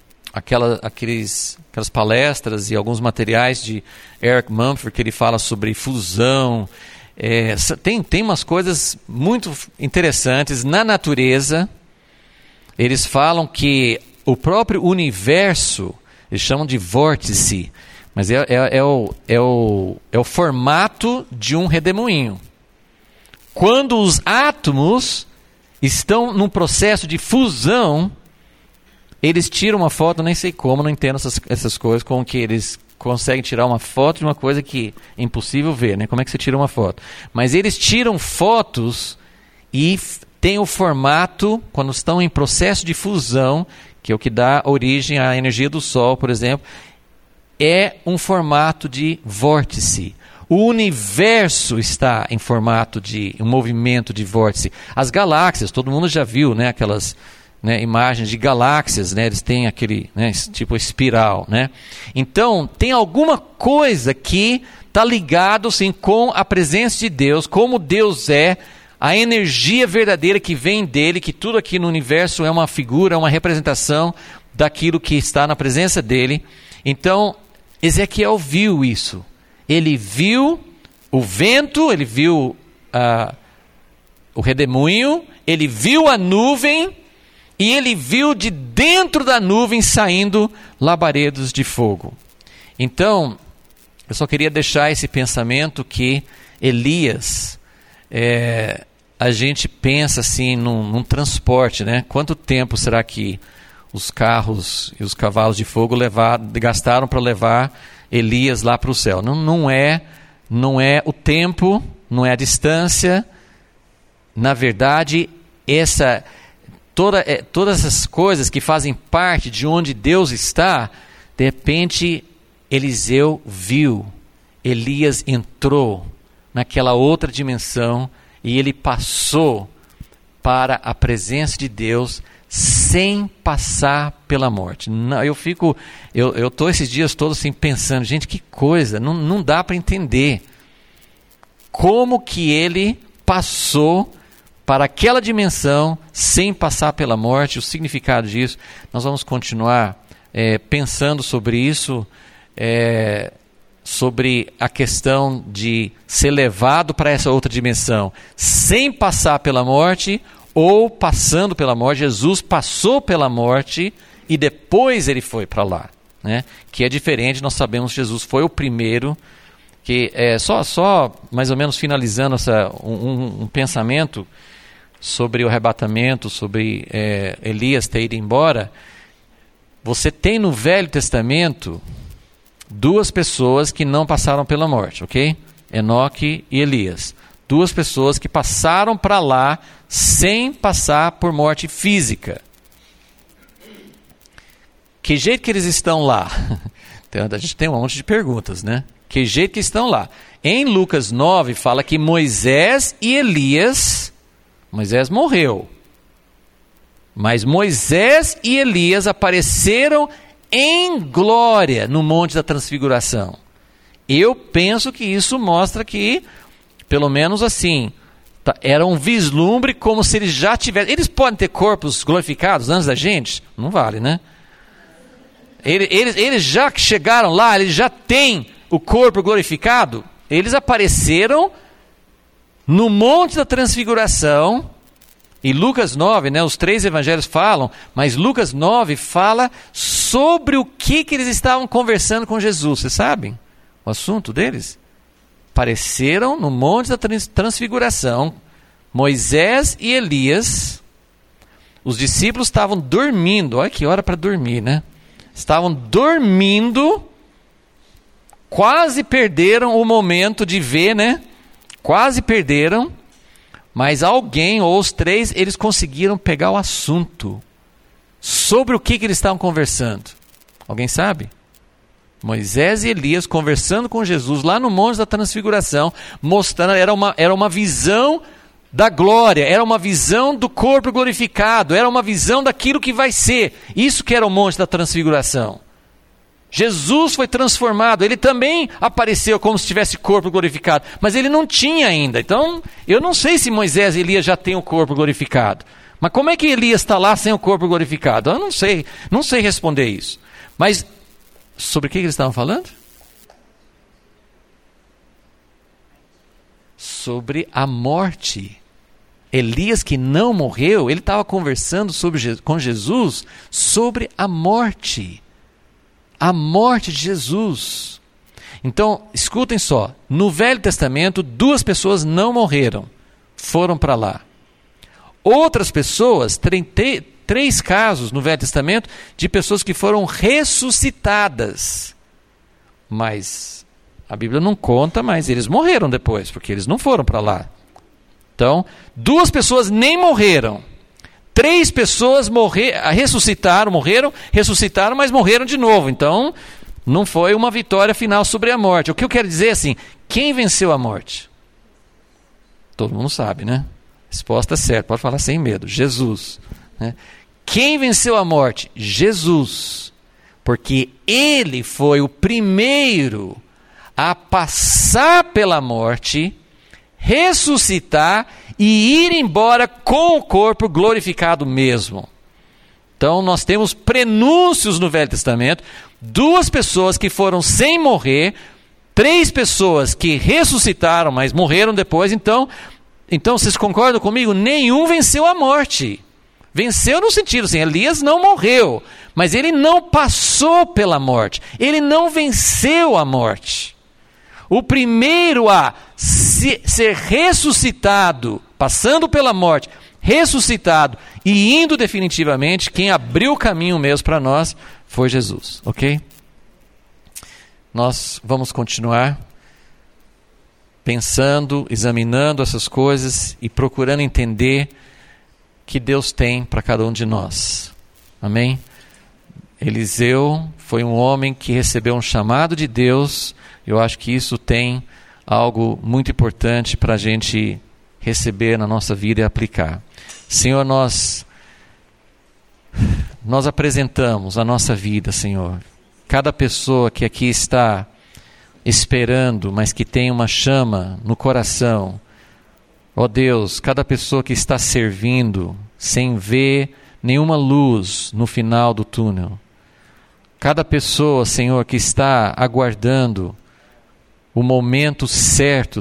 aquelas palestras e alguns materiais de Eric Mumford que ele fala sobre fusão. Tem umas coisas muito interessantes na natureza. Eles falam que o próprio universo, eles chamam de vórtice, mas é o formato de um redemoinho. Quando os átomos estão num processo de fusão, eles tiram uma foto, nem sei como, não entendo essas coisas, como que eles conseguem tirar uma foto de uma coisa que é impossível ver, né? Como é que você tira uma foto? Mas eles tiram fotos e tem o formato, quando estão em processo de fusão, que é o que dá origem à energia do Sol, por exemplo, é um formato de vórtice. O universo está em formato de um movimento de vórtice. As galáxias, todo mundo já viu, né, aquelas, né, imagens de galáxias, né, eles têm aquele, né, tipo espiral, né? Então, tem alguma coisa que está ligado assim, com a presença de Deus, como Deus é, a energia verdadeira que vem dele, que tudo aqui no universo é uma figura, uma representação daquilo que está na presença dele. Então, Ezequiel viu isso. Ele viu o vento, ele viu o redemoinho, ele viu a nuvem e ele viu de dentro da nuvem saindo labaredos de fogo. Então, eu só queria deixar esse pensamento que Elias... a gente pensa assim num transporte, né? Quanto tempo será que os carros e os cavalos de fogo gastaram para levar Elias lá para o céu? Não é o tempo, não é a distância. Na verdade, todas essas coisas que fazem parte de onde Deus está, de repente Eliseu viu, Elias entrou naquela outra dimensão e ele passou para a presença de Deus sem passar pela morte. Eu estou esses dias todos assim pensando, gente, que coisa, não dá para entender como que ele passou para aquela dimensão sem passar pela morte, o significado disso. Nós vamos continuar pensando sobre isso, sobre a questão de ser levado para essa outra dimensão sem passar pela morte ou passando pela morte. Jesus passou pela morte e depois ele foi para lá, né? Que é diferente, nós sabemos que Jesus foi o primeiro, que só mais ou menos finalizando um pensamento sobre o arrebatamento, sobre Elias ter ido embora. Você tem no Velho Testamento duas pessoas que não passaram pela morte, ok? Enoque e Elias. Duas pessoas que passaram para lá sem passar por morte física. Que jeito que eles estão lá? A gente tem um monte de perguntas, né? Que jeito que estão lá? Em Lucas 9 fala que Moisés e Elias... Moisés morreu. Mas Moisés e Elias apareceram em glória no Monte da Transfiguração. Eu penso que isso mostra que, pelo menos assim, era um vislumbre como se eles já tivessem... Eles podem ter corpos glorificados antes da gente? Não vale, né? Eles já chegaram lá, eles já têm o corpo glorificado. Eles apareceram no Monte da Transfiguração. E Lucas 9, né, os três evangelhos falam, mas Lucas 9 fala sobre o que eles estavam conversando com Jesus. Vocês sabem o assunto deles? Apareceram no Monte da Transfiguração, Moisés e Elias, Os discípulos estavam dormindo. Olha que hora para dormir, né? Estavam dormindo, quase perderam o momento de ver, né? Quase perderam, mas alguém, ou os três, eles conseguiram pegar o assunto. Sobre o que eles estavam conversando? Alguém sabe? Moisés e Elias conversando com Jesus lá no Monte da Transfiguração, mostrando, era uma visão da glória, era uma visão do corpo glorificado, era uma visão daquilo que vai ser. Isso que era o Monte da Transfiguração. Jesus foi transformado, ele também apareceu como se tivesse corpo glorificado, mas ele não tinha ainda. Então, eu não sei se Moisés e Elias já têm o corpo glorificado. Mas como é que Elias está lá sem o corpo glorificado? Eu não sei responder isso. Mas sobre o que eles estavam falando? Sobre a morte. Elias, que não morreu, ele estava conversando com Jesus sobre a morte. A morte de Jesus. Então, escutem só. No Velho Testamento, 2 pessoas não morreram. Foram para lá. Outras pessoas, 3 casos no Velho Testamento, de pessoas que foram ressuscitadas. Mas a Bíblia não conta, mas eles morreram depois, porque eles não foram para lá. Então, 2 pessoas nem morreram. 3 pessoas ressuscitaram, mas morreram de novo. Então, não foi uma vitória final sobre a morte. O que eu quero dizer é assim, quem venceu a morte? Todo mundo sabe, né? Resposta certa, pode falar sem medo. Jesus. Né? Quem venceu a morte? Jesus. Porque ele foi o primeiro a passar pela morte, ressuscitar e ir embora com o corpo glorificado mesmo. Então nós temos prenúncios no Velho Testamento, 2 pessoas que foram sem morrer, 3 pessoas que ressuscitaram, mas morreram depois. Então vocês concordam comigo? Nenhum venceu a morte. Venceu no sentido assim, Elias não morreu, mas ele não passou pela morte. Ele não venceu a morte. O primeiro a ser ressuscitado, passando pela morte, ressuscitado e indo definitivamente, quem abriu o caminho mesmo para nós foi Jesus, ok? Nós vamos continuar pensando, examinando essas coisas e procurando entender que Deus tem para cada um de nós. Amém? Eliseu foi um homem que recebeu um chamado de Deus. Eu acho que isso tem algo muito importante para a gente receber na nossa vida e aplicar. Senhor, nós apresentamos a nossa vida, Senhor. Cada pessoa que aqui está esperando, mas que tem uma chama no coração. Ó Deus, cada pessoa que está servindo sem ver nenhuma luz no final do túnel. Cada pessoa, Senhor, que está aguardando o momento certo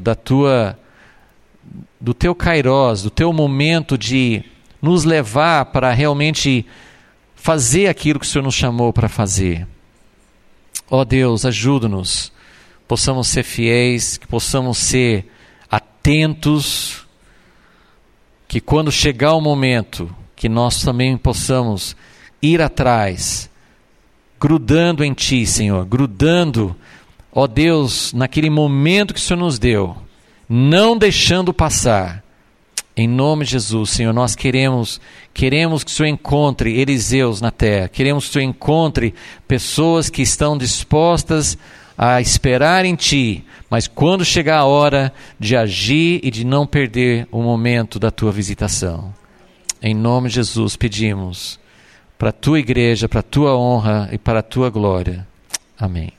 do teu kairós, do teu momento de nos levar para realmente fazer aquilo que o Senhor nos chamou para fazer. Ó Deus, ajuda-nos, possamos ser fiéis, que possamos ser atentos, que quando chegar o momento, que nós também possamos ir atrás, grudando em Ti, Senhor, grudando, ó Deus, naquele momento que o Senhor nos deu, não deixando passar. Em nome de Jesus, Senhor, nós queremos que o Senhor encontre Eliseus na terra, queremos que o Senhor encontre pessoas que estão dispostas a esperar em Ti, mas quando chegar a hora de agir e de não perder o momento da Tua visitação. Em nome de Jesus pedimos para a Tua igreja, para a Tua honra e para a Tua glória. Amém.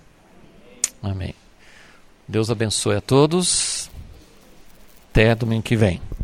Amém. Deus abençoe a todos. Até domingo que vem.